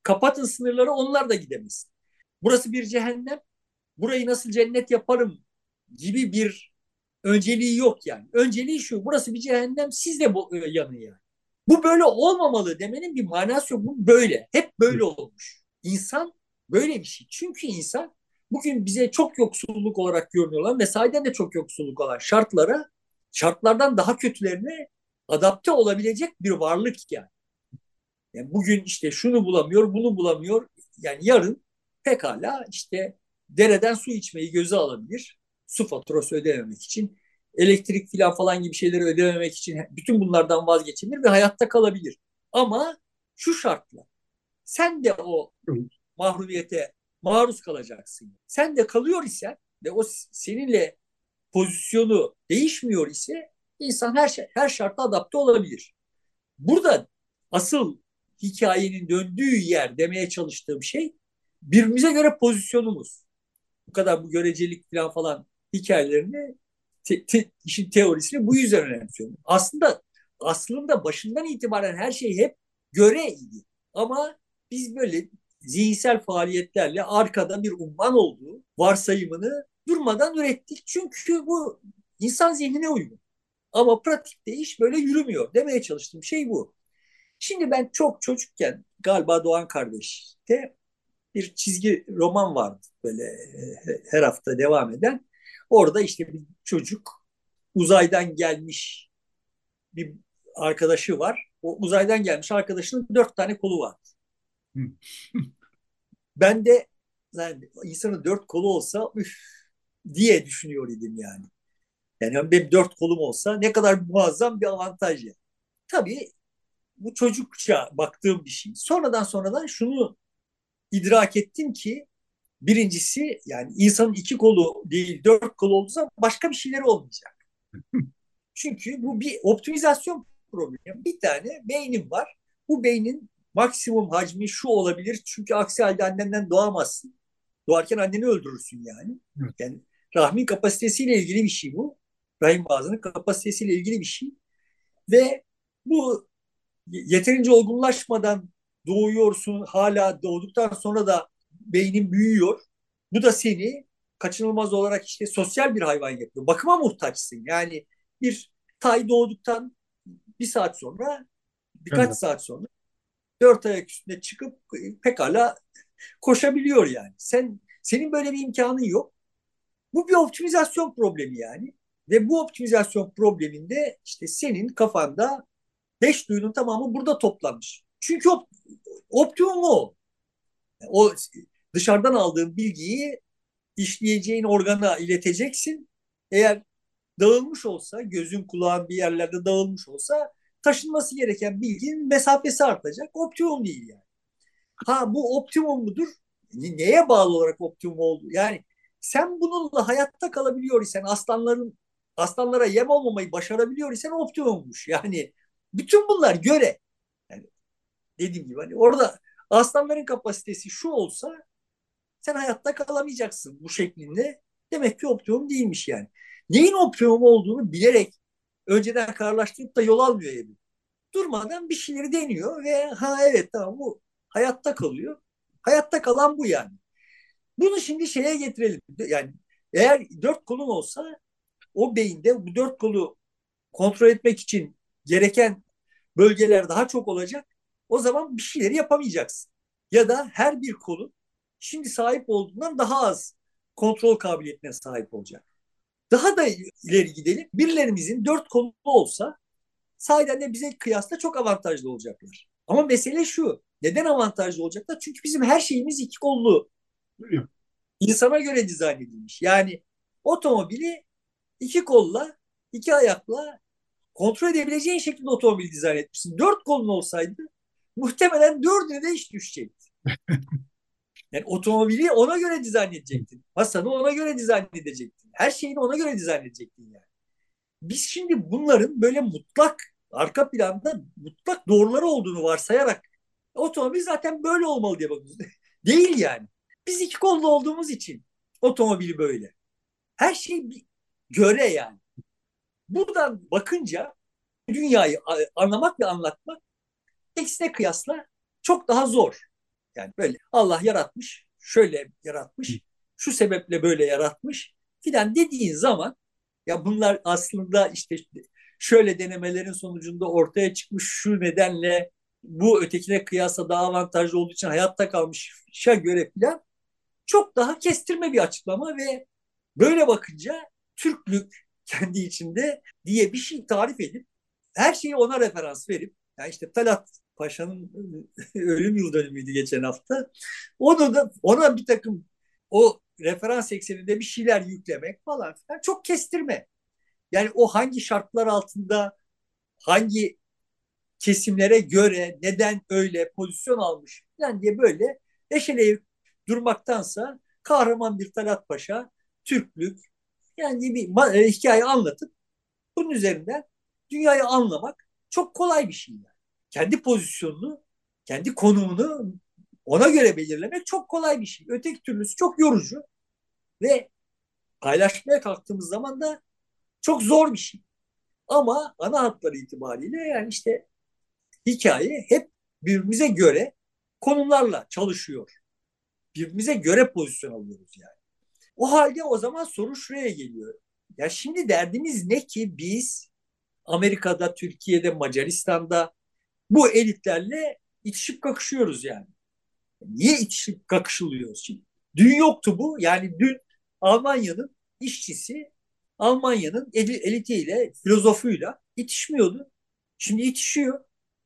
Kapatın sınırları, onlar da gidemesin. Burası bir cehennem. Burayı nasıl cennet yaparım gibi bir önceliği yok yani. Önceliği şu: burası bir cehennem, siz de bu yanı yani. Bu böyle olmamalı demenin bir manası yok. Bu böyle. Hep böyle olmuş. İnsan böyle bir şey. Çünkü insan bugün bize çok yoksulluk olarak görünüyorlar ve sahiden de çok yoksulluk olan şartlardan daha kötülerine adapte olabilecek bir varlık yani. Yani bugün işte şunu bulamıyor, bunu bulamıyor. Yani yarın pekala işte dereden su içmeyi göze alabilir. Su faturası ödememek için, elektrik falan gibi şeyleri ödememek için bütün bunlardan vazgeçebilir ve hayatta kalabilir. Ama şu şartla: sen de o mahrumiyete maruz kalacaksın. Sen de kalıyor isen ve o seninle pozisyonu değişmiyor ise insan her şartta adapte olabilir. Burada asıl hikayenin döndüğü yer demeye çalıştığım şey birbirimize göre pozisyonumuz. Bu kadar bu görecelik falan hikayelerini işin teorisini bu yüzden önemsiyorum. Aslında başından itibaren her şey hep göreydi. Ama biz böyle zihinsel faaliyetlerle arkada bir umman olduğu varsayımını durmadan ürettik. Çünkü bu insan zihnine uygun. Ama pratikte iş böyle yürümüyor. Demeye çalıştığım şey bu. Şimdi ben çok çocukken galiba Doğan Kardeş'te bir çizgi roman vardı böyle her hafta devam eden. Orada işte bir çocuk uzaydan gelmiş bir arkadaşı var. O uzaydan gelmiş arkadaşının 4 tane kolu var. Ben de yani insanın 4 kolu olsa üf diye düşünüyor idim yani. Yani benim 4 kolum olsa ne kadar muazzam bir avantaj ya. Tabii bu çocukça baktığım bir şey. Sonradan şunu idrak ettim ki birincisi yani insanın 2 kolu değil 4 kolu olduğu zaman başka bir şeyleri olmayacak. Çünkü bu bir optimizasyon problemi. Bir tane beynim var. Bu beynin maksimum hacmi şu olabilir. Çünkü aksi halde annenden doğamazsın. Doğarken anneni öldürürsün yani. Yani rahmin kapasitesiyle ilgili bir şey bu. Rahim ağzının kapasitesiyle ilgili bir şey. Ve bu yeterince olgunlaşmadan doğuyorsun. Hala doğduktan sonra da beynin büyüyor. Bu da seni kaçınılmaz olarak işte sosyal bir hayvan yapıyor. Bakıma muhtaçsın. Yani bir tay doğduktan bir saat sonra, birkaç Evet. saat sonra 4 ayak üstüne çıkıp pekala koşabiliyor yani. Senin böyle bir imkanın yok. Bu bir optimizasyon problemi yani. Ve bu optimizasyon probleminde işte senin kafanda 5 duyunun tamamı burada toplanmış. Çünkü optimum o. O dışarıdan aldığın bilgiyi işleyeceğin organa ileteceksin. Eğer dağılmış olsa, gözün kulağın bir yerlerde dağılmış olsa taşınması gereken bilginin mesafesi artacak. Optimum değil yani. Ha bu optimum mudur? Neye bağlı olarak optimum oldu? Yani sen bununla hayatta kalabiliyor isen aslanlara yem olmamayı başarabiliyor isen optimummuş. Yani bütün bunlar göre. Yani dediğim gibi hani orada aslanların kapasitesi şu olsa sen hayatta kalamayacaksın bu şeklinde. Demek ki optimum değilmiş yani. Neyin optimum olduğunu bilerek önceden kararlaştırıp da yol almıyor yani. Durmadan bir şeyleri deniyor ve ha evet tamam bu hayatta kalıyor. Hayatta kalan bu yani. Bunu şimdi şeye getirelim. Yani eğer 4 kolun olsa o beyinde bu 4 kolu kontrol etmek için gereken bölgeler daha çok olacak. O zaman bir şeyleri yapamayacaksın. Ya da her bir kolun şimdi sahip olduğundan daha az kontrol kabiliyetine sahip olacak. Daha da ileri gidelim. Birilerimizin 4 kolu olsa sahiden de bize kıyasla çok avantajlı olacaklar. Ama mesele şu: neden avantajlı olacaklar? Çünkü bizim her şeyimiz 2 kollu. İnsana göre dizayn edilmiş. Yani otomobili 2 kolla, 2 ayakla kontrol edebileceğin şekilde otomobil dizayn etmişsin. 4 kolun olsaydı muhtemelen dördüne de iş düşecekti. Yani otomobili ona göre dizayn edecektin. Masanı ona göre dizayn edecektin. Her şeyini ona göre dizayn edecektin yani. Biz şimdi bunların böyle mutlak arka planda mutlak doğruları olduğunu varsayarak otomobil zaten böyle olmalı diye bakıyoruz. Değil yani. Biz 2 kollu olduğumuz için otomobili böyle. Her şey bir göre yani. Buradan bakınca dünyayı anlamak ve anlatmak eksine kıyasla çok daha zor. Yani böyle Allah yaratmış, şöyle yaratmış, şu sebeple böyle yaratmış filan dediğin zaman ya bunlar aslında işte şöyle denemelerin sonucunda ortaya çıkmış şu nedenle bu ötekine kıyasla daha avantajlı olduğu için hayatta kalmışa göre filan çok daha kestirme bir açıklama ve böyle bakınca Türklük kendi içinde diye bir şey tarif edip her şeyi ona referans verip yani işte Talat Paşa'nın ölüm yıl dönümüydü geçen hafta. Onu da ona bir takım o referans ekseninde bir şeyler yüklemek falan filan çok kestirme. Yani o hangi şartlar altında hangi kesimlere göre neden öyle pozisyon almış yani diye böyle eşeleyip durmaktansa kahraman bir Talat Paşa, Türklük yani bir hikaye anlatıp bunun üzerinden dünyayı anlamak çok kolay bir şey. Yani. Kendi pozisyonunu, kendi konumunu ona göre belirlemek çok kolay bir şey. Öteki türlüsü çok yorucu ve paylaşmaya kalktığımız zaman da çok zor bir şey. Ama ana hatları itibariyle yani işte hikaye hep birbirimize göre konumlarla çalışıyor. Birbirimize göre pozisyon alıyoruz yani. O halde o zaman soru şuraya geliyor. Ya şimdi derdimiz ne ki biz Amerika'da, Türkiye'de, Macaristan'da bu elitlerle itişip kakışıyoruz yani. Niye itişip kakışılıyoruz şimdi? Dün yoktu bu. Yani dün Almanya'nın işçisi Almanya'nın elitiyle, filozofuyla itişmiyordu. Şimdi itişiyor.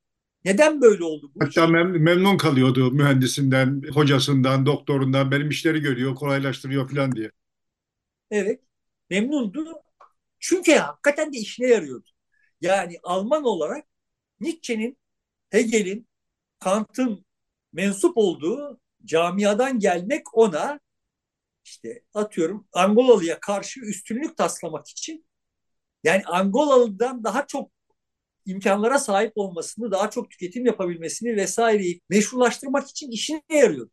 Neden böyle oldu bu Hatta iş? memnun kalıyordu mühendisinden, hocasından, doktorundan. Benim işleri görüyor, kolaylaştırıyor falan diye. Evet, memnundu. Çünkü hakikaten de işine yarıyordu. Yani Alman olarak Nietzsche'nin, Hegel'in, Kant'ın mensup olduğu camiadan gelmek ona işte atıyorum Angolalı'ya karşı üstünlük taslamak için yani Angolalı'dan daha çok imkanlara sahip olmasını, daha çok tüketim yapabilmesini vesaireyi meşrulaştırmak için işine yarıyor.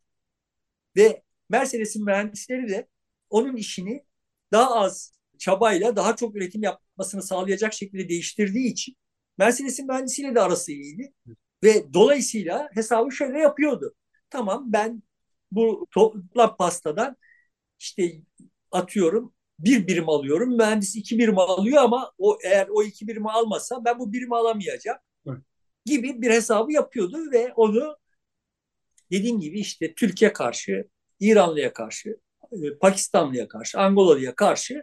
Ve Mercedes'in mühendisleri de onun işini daha az çabayla daha çok üretim yapmasını sağlayacak şekilde değiştirdiği için Mercedes'in mühendisiyle de arası iyiydi. Ve dolayısıyla hesabı şöyle yapıyordu. Tamam ben bu toplam pastadan işte atıyorum bir birim alıyorum. Mühendis iki birim alıyor ama o eğer o iki birimi almasa ben bu birimi alamayacağım Evet. gibi bir hesabı yapıyordu ve onu dediğim gibi işte Türkiye karşı, İranlıya karşı, Pakistanlıya karşı, Angolalıya karşı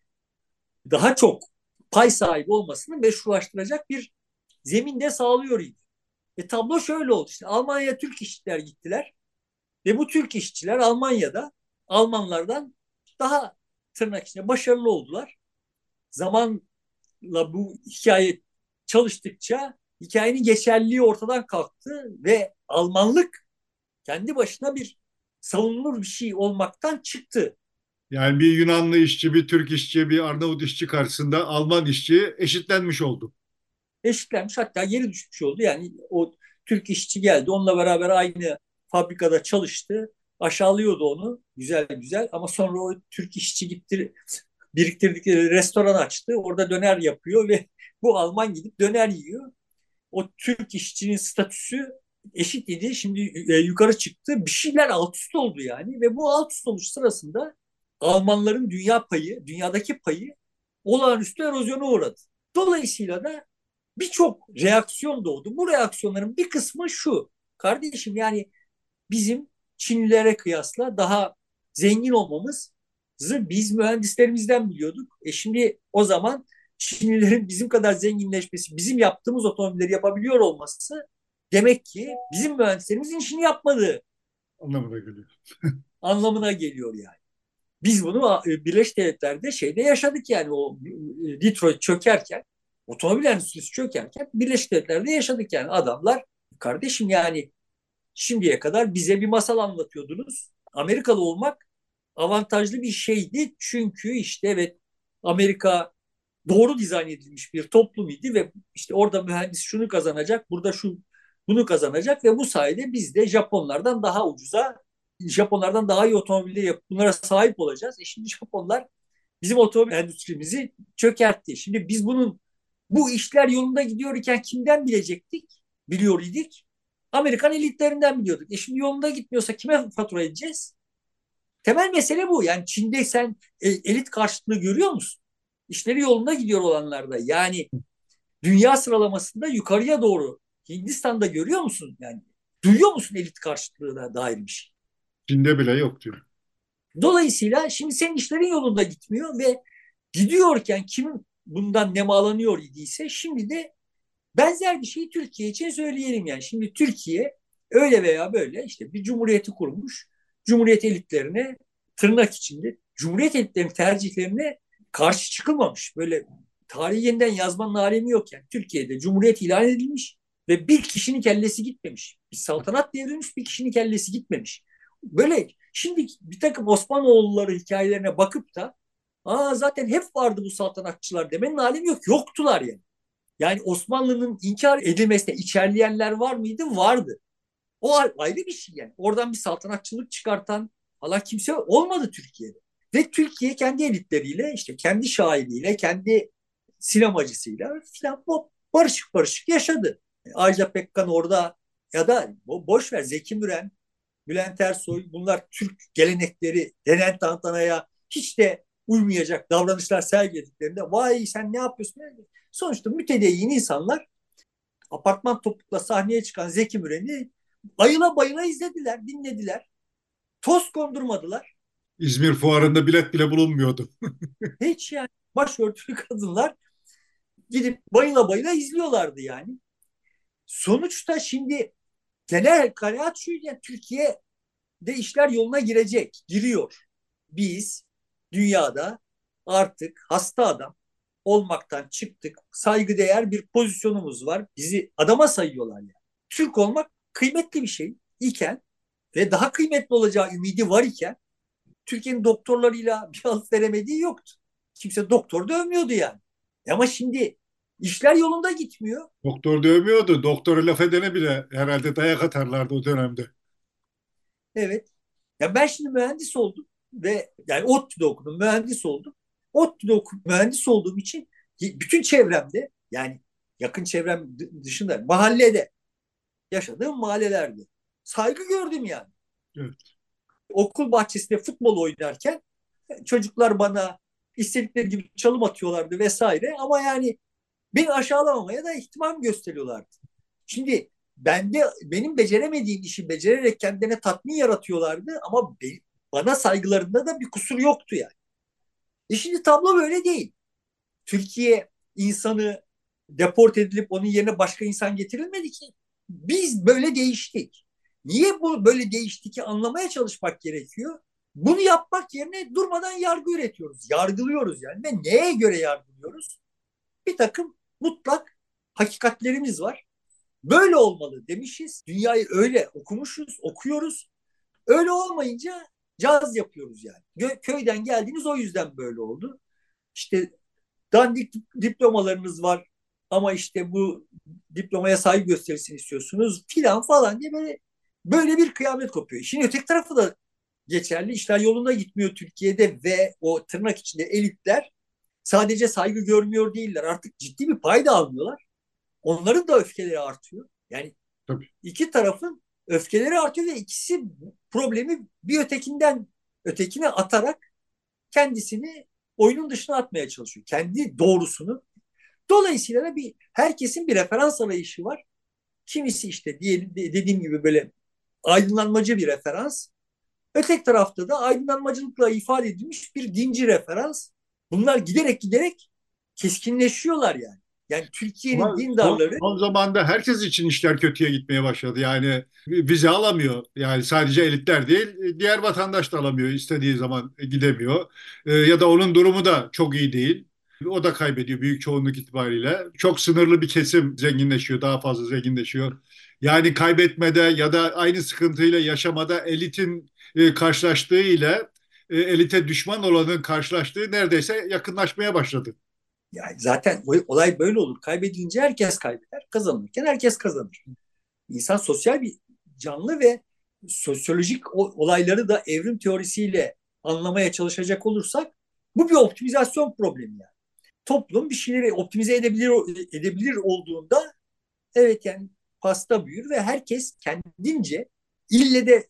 daha çok pay sahibi olmasını meşrulaştıracak bir zemin de sağlıyor idi. Tablo şöyle oldu. İşte Almanya'ya Türk işçiler gittiler ve bu Türk işçiler Almanya'da Almanlardan daha tırnak içinde başarılı oldular. Zamanla bu hikaye çalıştıkça hikayenin geçerliliği ortadan kalktı ve Almanlık kendi başına bir savunulur bir şey olmaktan çıktı. Yani bir Yunanlı işçi, bir Türk işçi, bir Arnavut işçi karşısında Alman işçi eşitlenmiş oldu. Eşitlenmiş hatta geri düşmüş oldu. Yani o Türk işçi geldi onunla beraber aynı fabrikada çalıştı. Aşağılıyordu onu güzel güzel ama sonra o Türk işçi gitti biriktirdikleri restoran açtı. Orada döner yapıyor ve bu Alman gidip döner yiyor. O Türk işçinin statüsü eşit idi. Şimdi yukarı çıktı. Bir şeyler alt üst oldu yani ve bu alt üst oluş sırasında Almanların dünyadaki payı olağanüstü erozyona uğradı. Dolayısıyla da birçok reaksiyon doğdu. Bu reaksiyonların bir kısmı şu. Kardeşim yani bizim Çinlilere kıyasla daha zengin olmamızı biz mühendislerimizden biliyorduk. Şimdi o zaman Çinlilerin bizim kadar zenginleşmesi, bizim yaptığımız otomobilleri yapabiliyor olması demek ki bizim mühendislerimizin işini yapmadığı Anlamına geliyor. anlamına geliyor yani. Biz bunu Birleşik Devletler'de şeyde yaşadık yani o Detroit çökerken, otomobil endüstrisi çökerken Birleşik Devletler'de yaşadık yani adamlar kardeşim yani şimdiye kadar bize bir masal anlatıyordunuz. Amerikalı olmak avantajlı bir şeydi. Çünkü işte evet Amerika doğru dizayn edilmiş bir toplum idi ve işte orada mühendis şunu kazanacak, burada şu bunu kazanacak ve bu sayede biz de Japonlardan daha ucuza, Japonlardan daha iyi otomobilleri yapıp bunlara sahip olacağız. Şimdi Japonlar bizim otomobil endüstrimizi çökertti. Şimdi biz bu işler yolunda gidiyor iken kimden bilecektik? Biliyor idik. Amerikan elitlerinden biliyorduk. Şimdi yolunda gitmiyorsa kime fatura edeceğiz? Temel mesele bu. Yani Çin'de sen elit karşıtlığı görüyor musun? İşleri yolunda gidiyor olanlarda. Yani dünya sıralamasında yukarıya doğru Hindistan'da görüyor musun? Yani duyuyor musun elit karşıtlığına dair bir şey? Çin'de bile yok diyor. Dolayısıyla şimdi senin işlerin yolunda gitmiyor ve gidiyorken kimin bundan nemalanıyor idiyse şimdi de benzer bir şeyi Türkiye için söyleyelim yani. Şimdi Türkiye öyle veya böyle işte bir cumhuriyeti kurmuş. Cumhuriyet elitlerine tırnak içinde cumhuriyet elitlerinin tercihlerine karşı çıkılmamış. Böyle tarihi yeniden yazmanın alemi yok yani. Türkiye'de cumhuriyet ilan edilmiş ve bir kişinin kellesi gitmemiş. Bir saltanat devrilmiş, bir kişinin kellesi gitmemiş. Böyle şimdi bir takım Osmanoğulları hikayelerine bakıp da zaten hep vardı bu saltanatçılar demenin alemi yok. Yoktular yani. Yani Osmanlı'nın inkar edilmesine içerleyenler var mıydı? Vardı. O ayrı bir şey yani. Oradan bir saltanatçılık çıkartan falan kimse olmadı Türkiye'de. Ve Türkiye kendi elitleriyle, işte kendi şairiyle, kendi sinemacısıyla falan barışık barışık yaşadı. Ajda Pekkan orada ya da boş ver Zeki Müren, Bülent Ersoy bunlar Türk gelenekleri denen tantanaya hiç de uymayacak davranışlar sergilediklerinde vay sen ne yapıyorsun? Sonuçta mütedeyyin insanlar apartman topukla sahneye çıkan Zeki Müren'i bayıla bayıla izlediler, dinlediler. Toz kondurmadılar. İzmir Fuarı'nda bilet bile bulunmuyordu. Hiç yani başörtülü kadınlar gidip bayıla bayıla izliyorlardı yani. Sonuçta şimdi genel kanaat şu yani Türkiye'de işler yoluna girecek, giriyor. Biz dünyada artık hasta adam olmaktan çıktık. Saygıdeğer bir pozisyonumuz var. Bizi adama sayıyorlar yani. Türk olmak kıymetli bir şey iken ve daha kıymetli olacağı ümidi var iken Türkiye'nin doktorlarıyla bir alıp veremediği yoktu. Kimse doktor dövmüyordu yani. Ama şimdi işler yolunda gitmiyor. Doktor dövmüyordu. Doktora laf edene bile herhalde dayak atarlardı o dönemde. Evet. Ya ben şimdi mühendis oldum ve yani ODTÜ'de okudum, mühendis oldum. ODTÜ'de mühendis olduğum için bütün çevremde yani yakın çevrem dışında mahallede yaşadığım mahallelerde saygı gördüm yani. Evet. Okul bahçesinde futbol oynarken çocuklar bana istedikleri gibi çalım atıyorlardı vesaire ama yani beni aşağılamamaya da ihtimam gösteriyorlardı. Şimdi benim beceremediğim işi becererek kendilerine tatmin yaratıyorlardı ama bana saygılarında da bir kusur yoktu yani. Şimdi tablo böyle değil. Türkiye insanı deport edilip onun yerine başka insan getirilmedi ki. Biz böyle değiştik. Niye bu böyle değişti ki anlamaya çalışmak gerekiyor. Bunu yapmak yerine durmadan yargı üretiyoruz. Yargılıyoruz yani. Ve neye göre yargılıyoruz? Bir takım mutlak hakikatlerimiz var. Böyle olmalı demişiz. Dünyayı öyle okumuşuz, okuyoruz. Öyle olmayınca caz yapıyoruz yani. Köyden geldiğiniz o yüzden böyle oldu. İşte dandik diplomalarınız var ama işte bu diplomaya saygı gösterisini istiyorsunuz filan falan diye böyle bir kıyamet kopuyor. Şimdi öteki tarafı da geçerli. İşler yolunda gitmiyor Türkiye'de ve o tırnak içinde elitler sadece saygı görmüyor değiller. Artık ciddi bir pay da almıyorlar. Onların da öfkeleri artıyor. Yani Tabii. iki tarafın öfkeleri artıyor ve ikisi problemi bir ötekine atarak kendisini oyunun dışına atmaya çalışıyor. Kendi doğrusunu. Dolayısıyla da herkesin bir referans arayışı var. Kimisi işte dediğim gibi böyle aydınlanmacı bir referans. Öteki tarafta da aydınlanmacılıkla ifade edilmiş bir dinci referans. Bunlar giderek keskinleşiyorlar yani. Yani Türkiye'nin Ama son, dindarları son zamanda herkes için işler kötüye gitmeye başladı. Yani vize alamıyor. Yani sadece elitler değil, diğer vatandaş da alamıyor. İstediği zaman gidemiyor. Ya da onun durumu da çok iyi değil. O da kaybediyor büyük çoğunluk itibariyle. Çok sınırlı bir kesim zenginleşiyor, daha fazla zenginleşiyor. Yani kaybetmede ya da aynı sıkıntıyla yaşamada elitin karşılaştığı ile elite düşman olanın karşılaştığı neredeyse yakınlaşmaya başladı. yani zaten olay böyle olur. Kaybedilince herkes kaybeder. Kazanırken herkes kazanır. İnsan sosyal bir canlı ve sosyolojik olayları da evrim teorisiyle anlamaya çalışacak olursak bu bir optimizasyon problemi yani. Toplum bir şeyleri optimize edebilir olduğunda evet yani pasta büyür ve herkes kendince ille de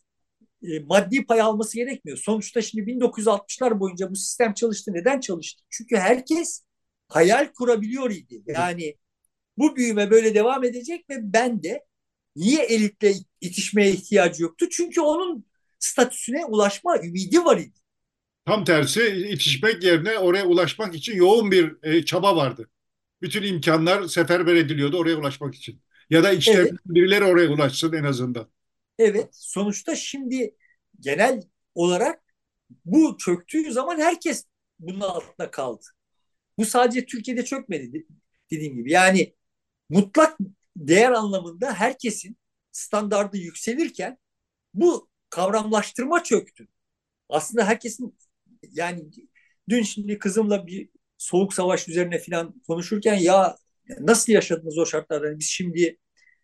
maddi pay alması gerekmiyor. Sonuçta şimdi 1960'lar boyunca bu sistem çalıştı. Neden çalıştı? Çünkü herkes hayal kurabiliyor idi. Yani bu büyüme böyle devam edecek ve ben de niye elitle itişmeye ihtiyacı yoktu? Çünkü onun statüsüne ulaşma ümidi var idi. Tam tersi itişmek yerine oraya ulaşmak için yoğun bir çaba vardı. Bütün imkanlar seferber ediliyordu oraya ulaşmak için. Ya da içten Evet, birileri oraya ulaşsın en azından. evet. Sonuçta şimdi genel olarak bu çöktüğü zaman herkes bunun altında kaldı. Bu sadece Türkiye'de çökmedi dediğim gibi. Yani mutlak değer anlamında herkesin standardı yükselirken bu kavramlaştırma çöktü. Aslında herkesin yani dün şimdi kızımla bir soğuk savaş üzerine falan konuşurken ya nasıl yaşadınız o şartlarda? Yani biz şimdi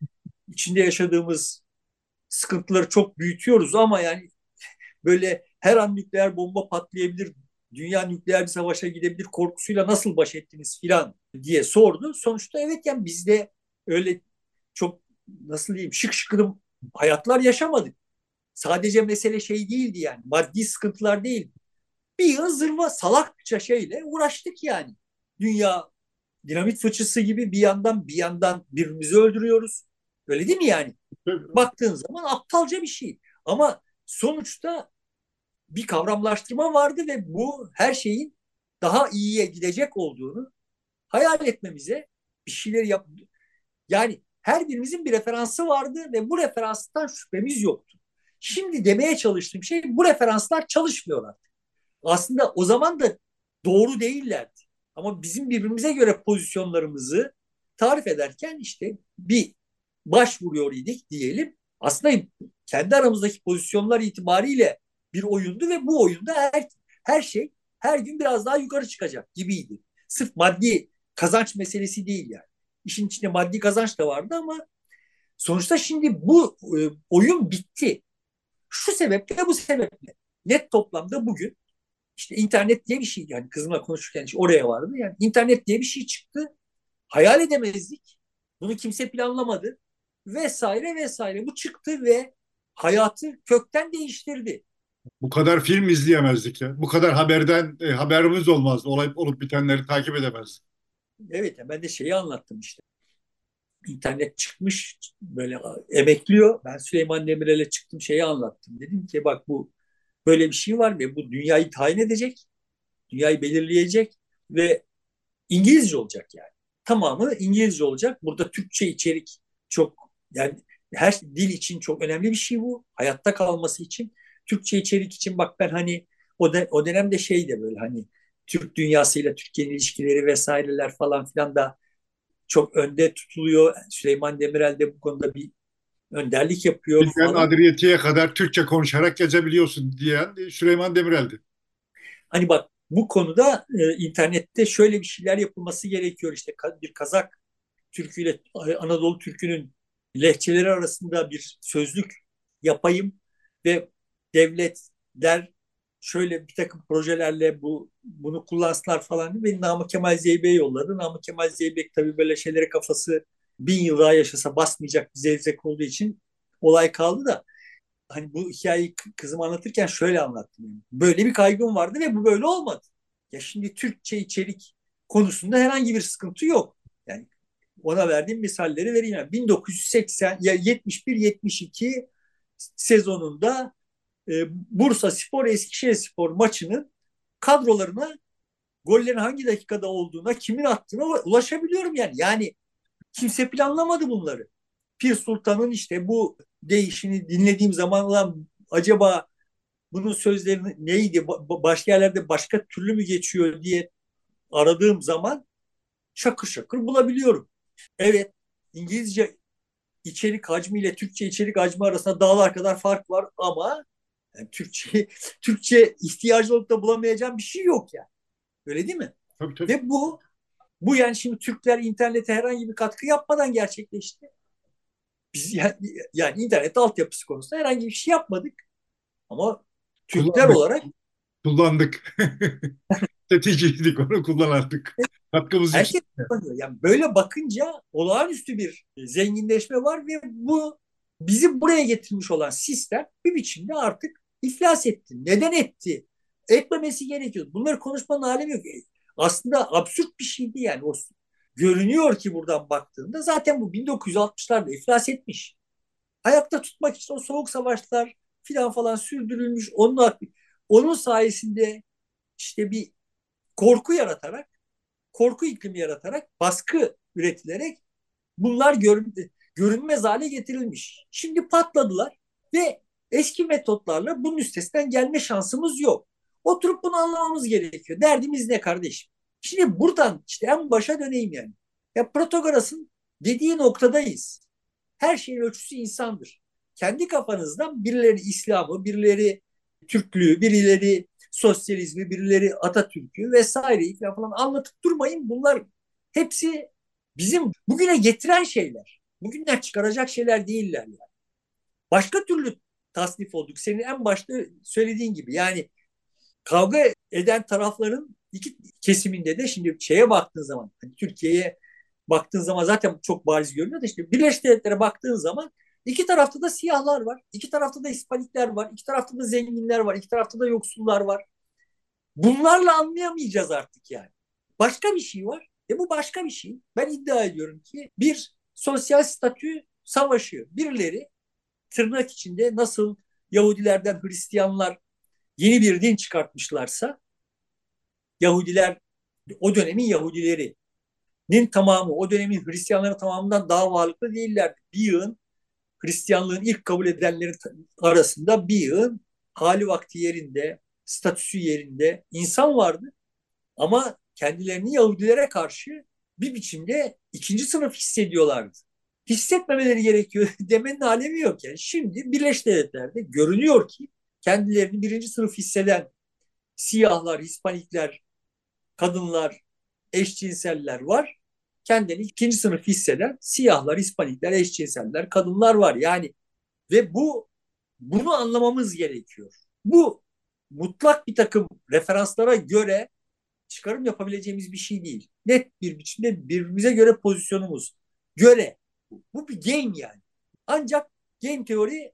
içinde yaşadığımız sıkıntıları çok büyütüyoruz ama yani böyle her an nükleer bomba patlayabilir, dünya nükleer bir savaşa gidebilir korkusuyla nasıl baş ettiniz filan diye sordu. Sonuçta evet yani biz de öyle çok nasıl diyeyim şık şıkırım hayatlar yaşamadık. Sadece mesele şey değildi yani maddi sıkıntılar değil. Bir yığın zırva salakça şeyle uğraştık yani. Dünya dinamit fıçısı gibi bir yandan birbirimizi öldürüyoruz. Öyle değil mi yani? Baktığın zaman aptalca bir şey. Ama sonuçta bir kavramlaştırma vardı ve bu her şeyin daha iyiye gidecek olduğunu hayal etmemize bir şeyler yap. Yani her birimizin bir referansı vardı ve bu referanstan şüphemiz yoktu. Şimdi demeye çalıştığım şey bu referanslar çalışmıyorlar. Aslında o zaman da doğru değillerdi. Ama bizim birbirimize göre pozisyonlarımızı tarif ederken işte bir başvuruyor idik diyelim. Aslında kendi aramızdaki pozisyonlar itibariyle bir oyundu ve bu oyunda her şey her gün biraz daha yukarı çıkacak gibiydi. Sırf maddi kazanç meselesi değil yani. İşin içinde maddi kazanç da vardı ama sonuçta şimdi bu oyun bitti. Şu sebeple bu sebeple. Net toplamda bugün işte internet diye bir şey yani kızımla konuşurken işte oraya vardı. Yani internet diye bir şey çıktı. Hayal edemezdik. Bunu kimse planlamadı. Vesaire vesaire. Bu çıktı ve hayatı kökten değiştirdi. Bu kadar film izleyemezdik ya. Bu kadar haberimiz olmazdı. Olup bitenleri takip edemezdik. Evet ben de şeyi anlattım işte. İnternet çıkmış böyle emekliyor. Ben Süleyman Demirel'e çıktım şeyi anlattım. Dedim ki bak bu böyle bir şey var ve bu dünyayı tayin edecek. Dünyayı belirleyecek ve İngilizce olacak yani. Tamamı İngilizce olacak. Burada Türkçe içerik çok yani her dil için çok önemli bir şey bu. Hayatta kalması için. Türkçe içerik için bak ben hani o dönemde şey de böyle hani Türk dünyasıyla Türkiye'nin ilişkileri vesaireler falan filan da çok önde tutuluyor. Süleyman Demirel de bu konuda bir önderlik yapıyor Bilden falan. Adriyati'ye kadar Türkçe konuşarak gezebiliyorsun diyen Süleyman Demirel'di. Hani bak bu konuda internette şöyle bir şeyler yapılması gerekiyor. İşte bir Kazak Türkü ile Anadolu Türkü'nün lehçeleri arasında bir sözlük yapayım ve devletler şöyle bir takım projelerle bunu kullansınlar falan. Beni Namık Kemal Zeybek'e yolladı. Namık Kemal Zeybek tabii böyle şeylere kafası 1000 yıl daha yaşasa basmayacak bir zevzek olduğu için olay kaldı da hani bu hikayeyi kızım anlatırken şöyle anlattım. Yani. Böyle bir kaygım vardı ve bu böyle olmadı. Ya şimdi Türkçe içerik konusunda herhangi bir sıkıntı yok. Yani ona verdiğim misalleri vereyim. Yani 1980 ya 71-72 sezonunda Bursa Spor Eskişehir Spor maçının kadrolarına gollerin hangi dakikada olduğuna, kimin attığına ulaşabiliyorum yani. Yani kimse planlamadı bunları. Pir Sultan'ın işte bu değişini dinlediğim zaman lan acaba bunun sözleri neydi? Başka yerlerde başka türlü mü geçiyor diye aradığım zaman şakır şakır bulabiliyorum. Evet, İngilizce içerik hacmi ile Türkçe içerik hacmi arasında dağlar kadar fark var ama yani Türkçe ihtiyacı olup da bulamayacağım bir şey yok yani. Öyle değil mi? Tabii tabii. Ve bu yani şimdi Türkler internete herhangi bir katkı yapmadan gerçekleşti. Biz yani internet altyapısı konusunda herhangi bir şey yapmadık. Ama Türkler Kullandık. olarak Kullandık. Strategiydik onu kullanardık. Hakkımız için. Herkes kullanıyor. Yani böyle bakınca olağanüstü bir zenginleşme var ve bu bizi buraya getirmiş olan sistem bir biçimde artık iflas etti. Neden etti? Etmemesi gerekiyor. Bunları konuşmanın alemi yok. Aslında absürt bir şeydi yani. O görünüyor ki buradan baktığında zaten bu 1960'larda iflas etmiş. Ayakta tutmak için o soğuk savaşlar filan falan sürdürülmüş. Onun sayesinde işte bir korku yaratarak, korku iklimi yaratarak, baskı üretilerek bunlar görünmez hale getirilmiş. Şimdi patladılar ve eski metotlarla bunun üstesinden gelme şansımız yok. Oturup bunu anlamamız gerekiyor. Derdimiz ne kardeşim? Şimdi buradan işte en başa döneyim yani. Ya Protagoras'ın dediği noktadayız. Her şeyin ölçüsü insandır. Kendi kafanızdan birileri İslam'ı, birileri Türklüğü, birileri sosyalizmi, birileri Atatürk'ü vesaireyi falan anlatıp durmayın. Bunlar hepsi bizim bugüne getiren şeyler. Bugünden çıkaracak şeyler değiller yani. Başka türlü tasnif olduk. Senin en başta söylediğin gibi. Yani kavga eden tarafların iki kesiminde de şimdi şeye baktığın zaman, hani Türkiye'ye baktığın zaman zaten çok bariz görünüyor da işte Birleşik Devletlere baktığın zaman iki tarafta da siyahlar var, iki tarafta da Hispanikler var, iki tarafta da zenginler var, iki tarafta da yoksullar var. Bunlarla anlayamayacağız artık yani. Başka bir şey var. Bu başka bir şey. Ben iddia ediyorum ki bir sosyal statü savaşı. Birileri tırnak içinde nasıl Yahudilerden Hristiyanlar yeni bir din çıkartmışlarsa Yahudiler o dönemin Yahudilerinin tamamı o dönemin Hristiyanların tamamından daha varlıklı değiller. Bir yığın Hristiyanlığın ilk kabul edenlerin arasında bir yığın hali vakti yerinde, statüsü yerinde insan vardı. Ama kendilerini Yahudilere karşı bir biçimde ikinci sınıf hissediyorlardı. Hissetmemeleri gerekiyor demenin alemi yok yani. Şimdi Birleşik Devletler'de görünüyor ki kendilerini birinci sınıf hisseden siyahlar, Hispanikler, kadınlar, eşcinseller var. Kendini ikinci sınıf hisseden siyahlar, Hispanikler, eşcinseller, kadınlar var. Yani ve bunu anlamamız gerekiyor. Bu mutlak bir takım referanslara göre çıkarım yapabileceğimiz bir şey değil. Net bir biçimde birbirimize göre pozisyonumuz göre. Bu bir game yani. Ancak game teori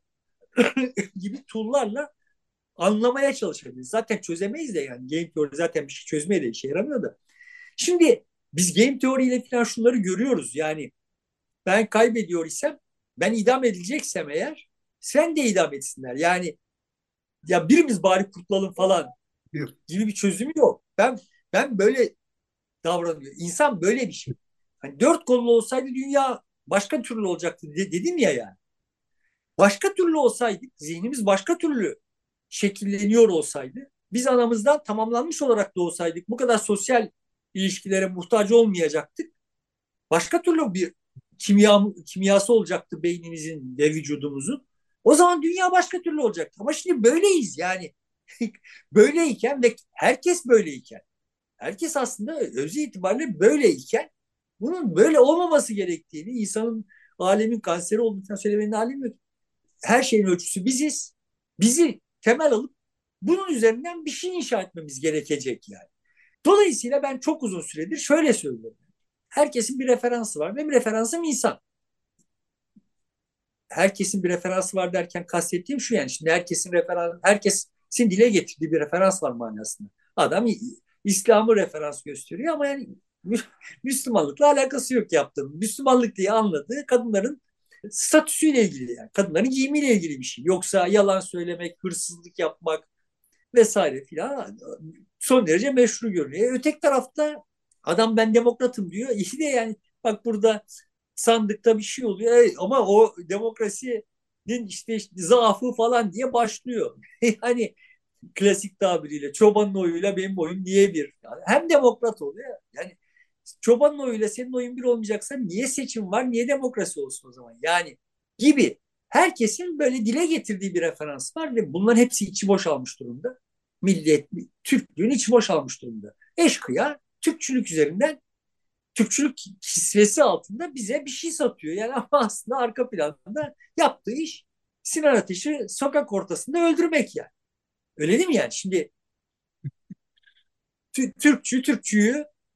gibi tool'larla anlamaya çalışabiliriz. Zaten çözemeyiz de yani. Game teori zaten bir şey çözmeye de işe yaramıyor da. Şimdi biz game teoriyle falan şunları görüyoruz. Yani ben kaybediyor isem, ben idam edileceksem eğer sen de idam etsinler. Yani ya birimiz bari kurtulalım falan gibi bir çözümü yok. Ben böyle davranıyor. İnsan böyle bir şey. Hani dört kollu olsaydı dünya başka türlü olacaktı dedim ya yani. Başka türlü olsaydık, zihnimiz başka türlü şekilleniyor olsaydı, biz anamızdan tamamlanmış olarak doğsaydık, bu kadar sosyal ilişkilere muhtaç olmayacaktık. Başka türlü bir kimyası olacaktı beynimizin ve vücudumuzun. O zaman dünya başka türlü olacaktı. Ama şimdi böyleyiz yani. Böyleyken ve herkes aslında özü itibariyle böyleyken bunun böyle olmaması gerektiğini, insanın alemin kanseri olduğunu söylemenin alemi yok. Her şeyin ölçüsü biziz. Bizi temel alıp bunun üzerinden bir şey inşa etmemiz gerekecek yani. Dolayısıyla ben çok uzun süredir şöyle söylüyorum. Herkesin bir referansı var. Benim referansım insan. Herkesin bir referansı var derken kastettiğim şu yani. Şimdi herkesin dile getirdiği bir referans var manasında. Adam İslam'ı referans gösteriyor ama yani Müslümanlıkla alakası yok yaptığım. Müslümanlık diye anladığı kadınların statüsüyle ilgili yani. Kadınların giyimiyle ilgili bir şey. Yoksa yalan söylemek, hırsızlık yapmak vesaire filan son derece meşru görünüyor. Öteki tarafta adam ben demokratım diyor. İyi de yani bak burada sandıkta bir şey oluyor. Ama o demokrasinin işte zaafı falan diye başlıyor. Yani klasik tabiriyle çobanın oyuyla benim oyum niye bir? Yani hem demokrat oluyor. Yani çobanın oyuyla senin oyun bir olmayacaksa niye seçim var? Niye demokrasi olsun o zaman? Yani gibi. Herkesin böyle dile getirdiği bir referans var ve bunların hepsi içi boşalmış durumda. Millet, Türklüğün içi boşalmış durumda. Eşkıya Türkçülük üzerinden Türkçülük kisvesi altında bize bir şey satıyor. Yani ama aslında arka planda yaptığı iş Sinan Ateş'i sokak ortasında öldürmek yani. Öyle değil mi yani? Şimdi Türkçüyü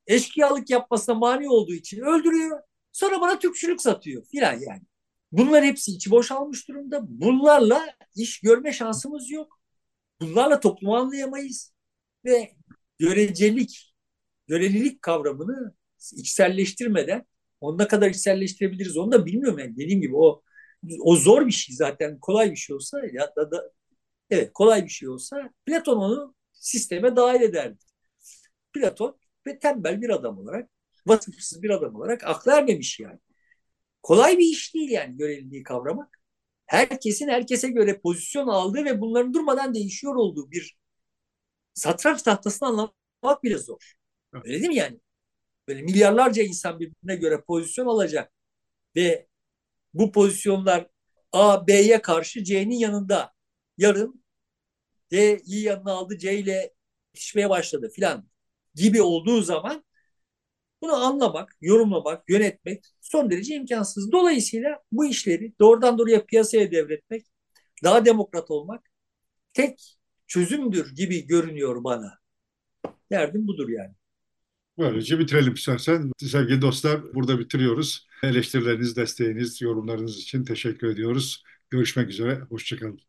eşkıyalık yapmasına mani olduğu için öldürüyor. Sonra bana Türkçülük satıyor filan yani. Bunlar hepsi içi boşalmış durumda. Bunlarla iş görme şansımız yok. Bunlarla toplumu anlayamayız. Ve görecelik, görelilik kavramını içselleştirmeden, onu ne kadar içselleştirebiliriz onu da bilmiyorum. Yani dediğim gibi o zor bir şey zaten. Kolay bir şey olsa ya da evet, kolay bir şey olsa Platon onu sisteme dahil ederdi. Platon ve tembel bir adam olarak, vasıfsız bir adam olarak aklı ermemiş yani. Kolay bir iş değil yani görevliliği kavramak. Herkesin herkese göre pozisyon aldığı ve bunların durmadan değişiyor olduğu bir satranç tahtasını anlamak bile zor. Öyle değil mi yani? Böyle milyarlarca insan birbirine göre pozisyon alacak ve bu pozisyonlar A, B'ye karşı C'nin yanında. Yarın D iyi yanına aldı, C ile pişmeye başladı filan gibi olduğu zaman bunu anlamak, yorumlamak, yönetmek son derece imkansız. Dolayısıyla bu işleri doğrudan doğruya piyasaya devretmek, daha demokrat olmak tek çözümdür gibi görünüyor bana. Derdim budur yani. Böylece bitirelim istersen. Sevgili dostlar, burada bitiriyoruz. Eleştirileriniz, desteğiniz, yorumlarınız için teşekkür ediyoruz. Görüşmek üzere, hoşça kalın.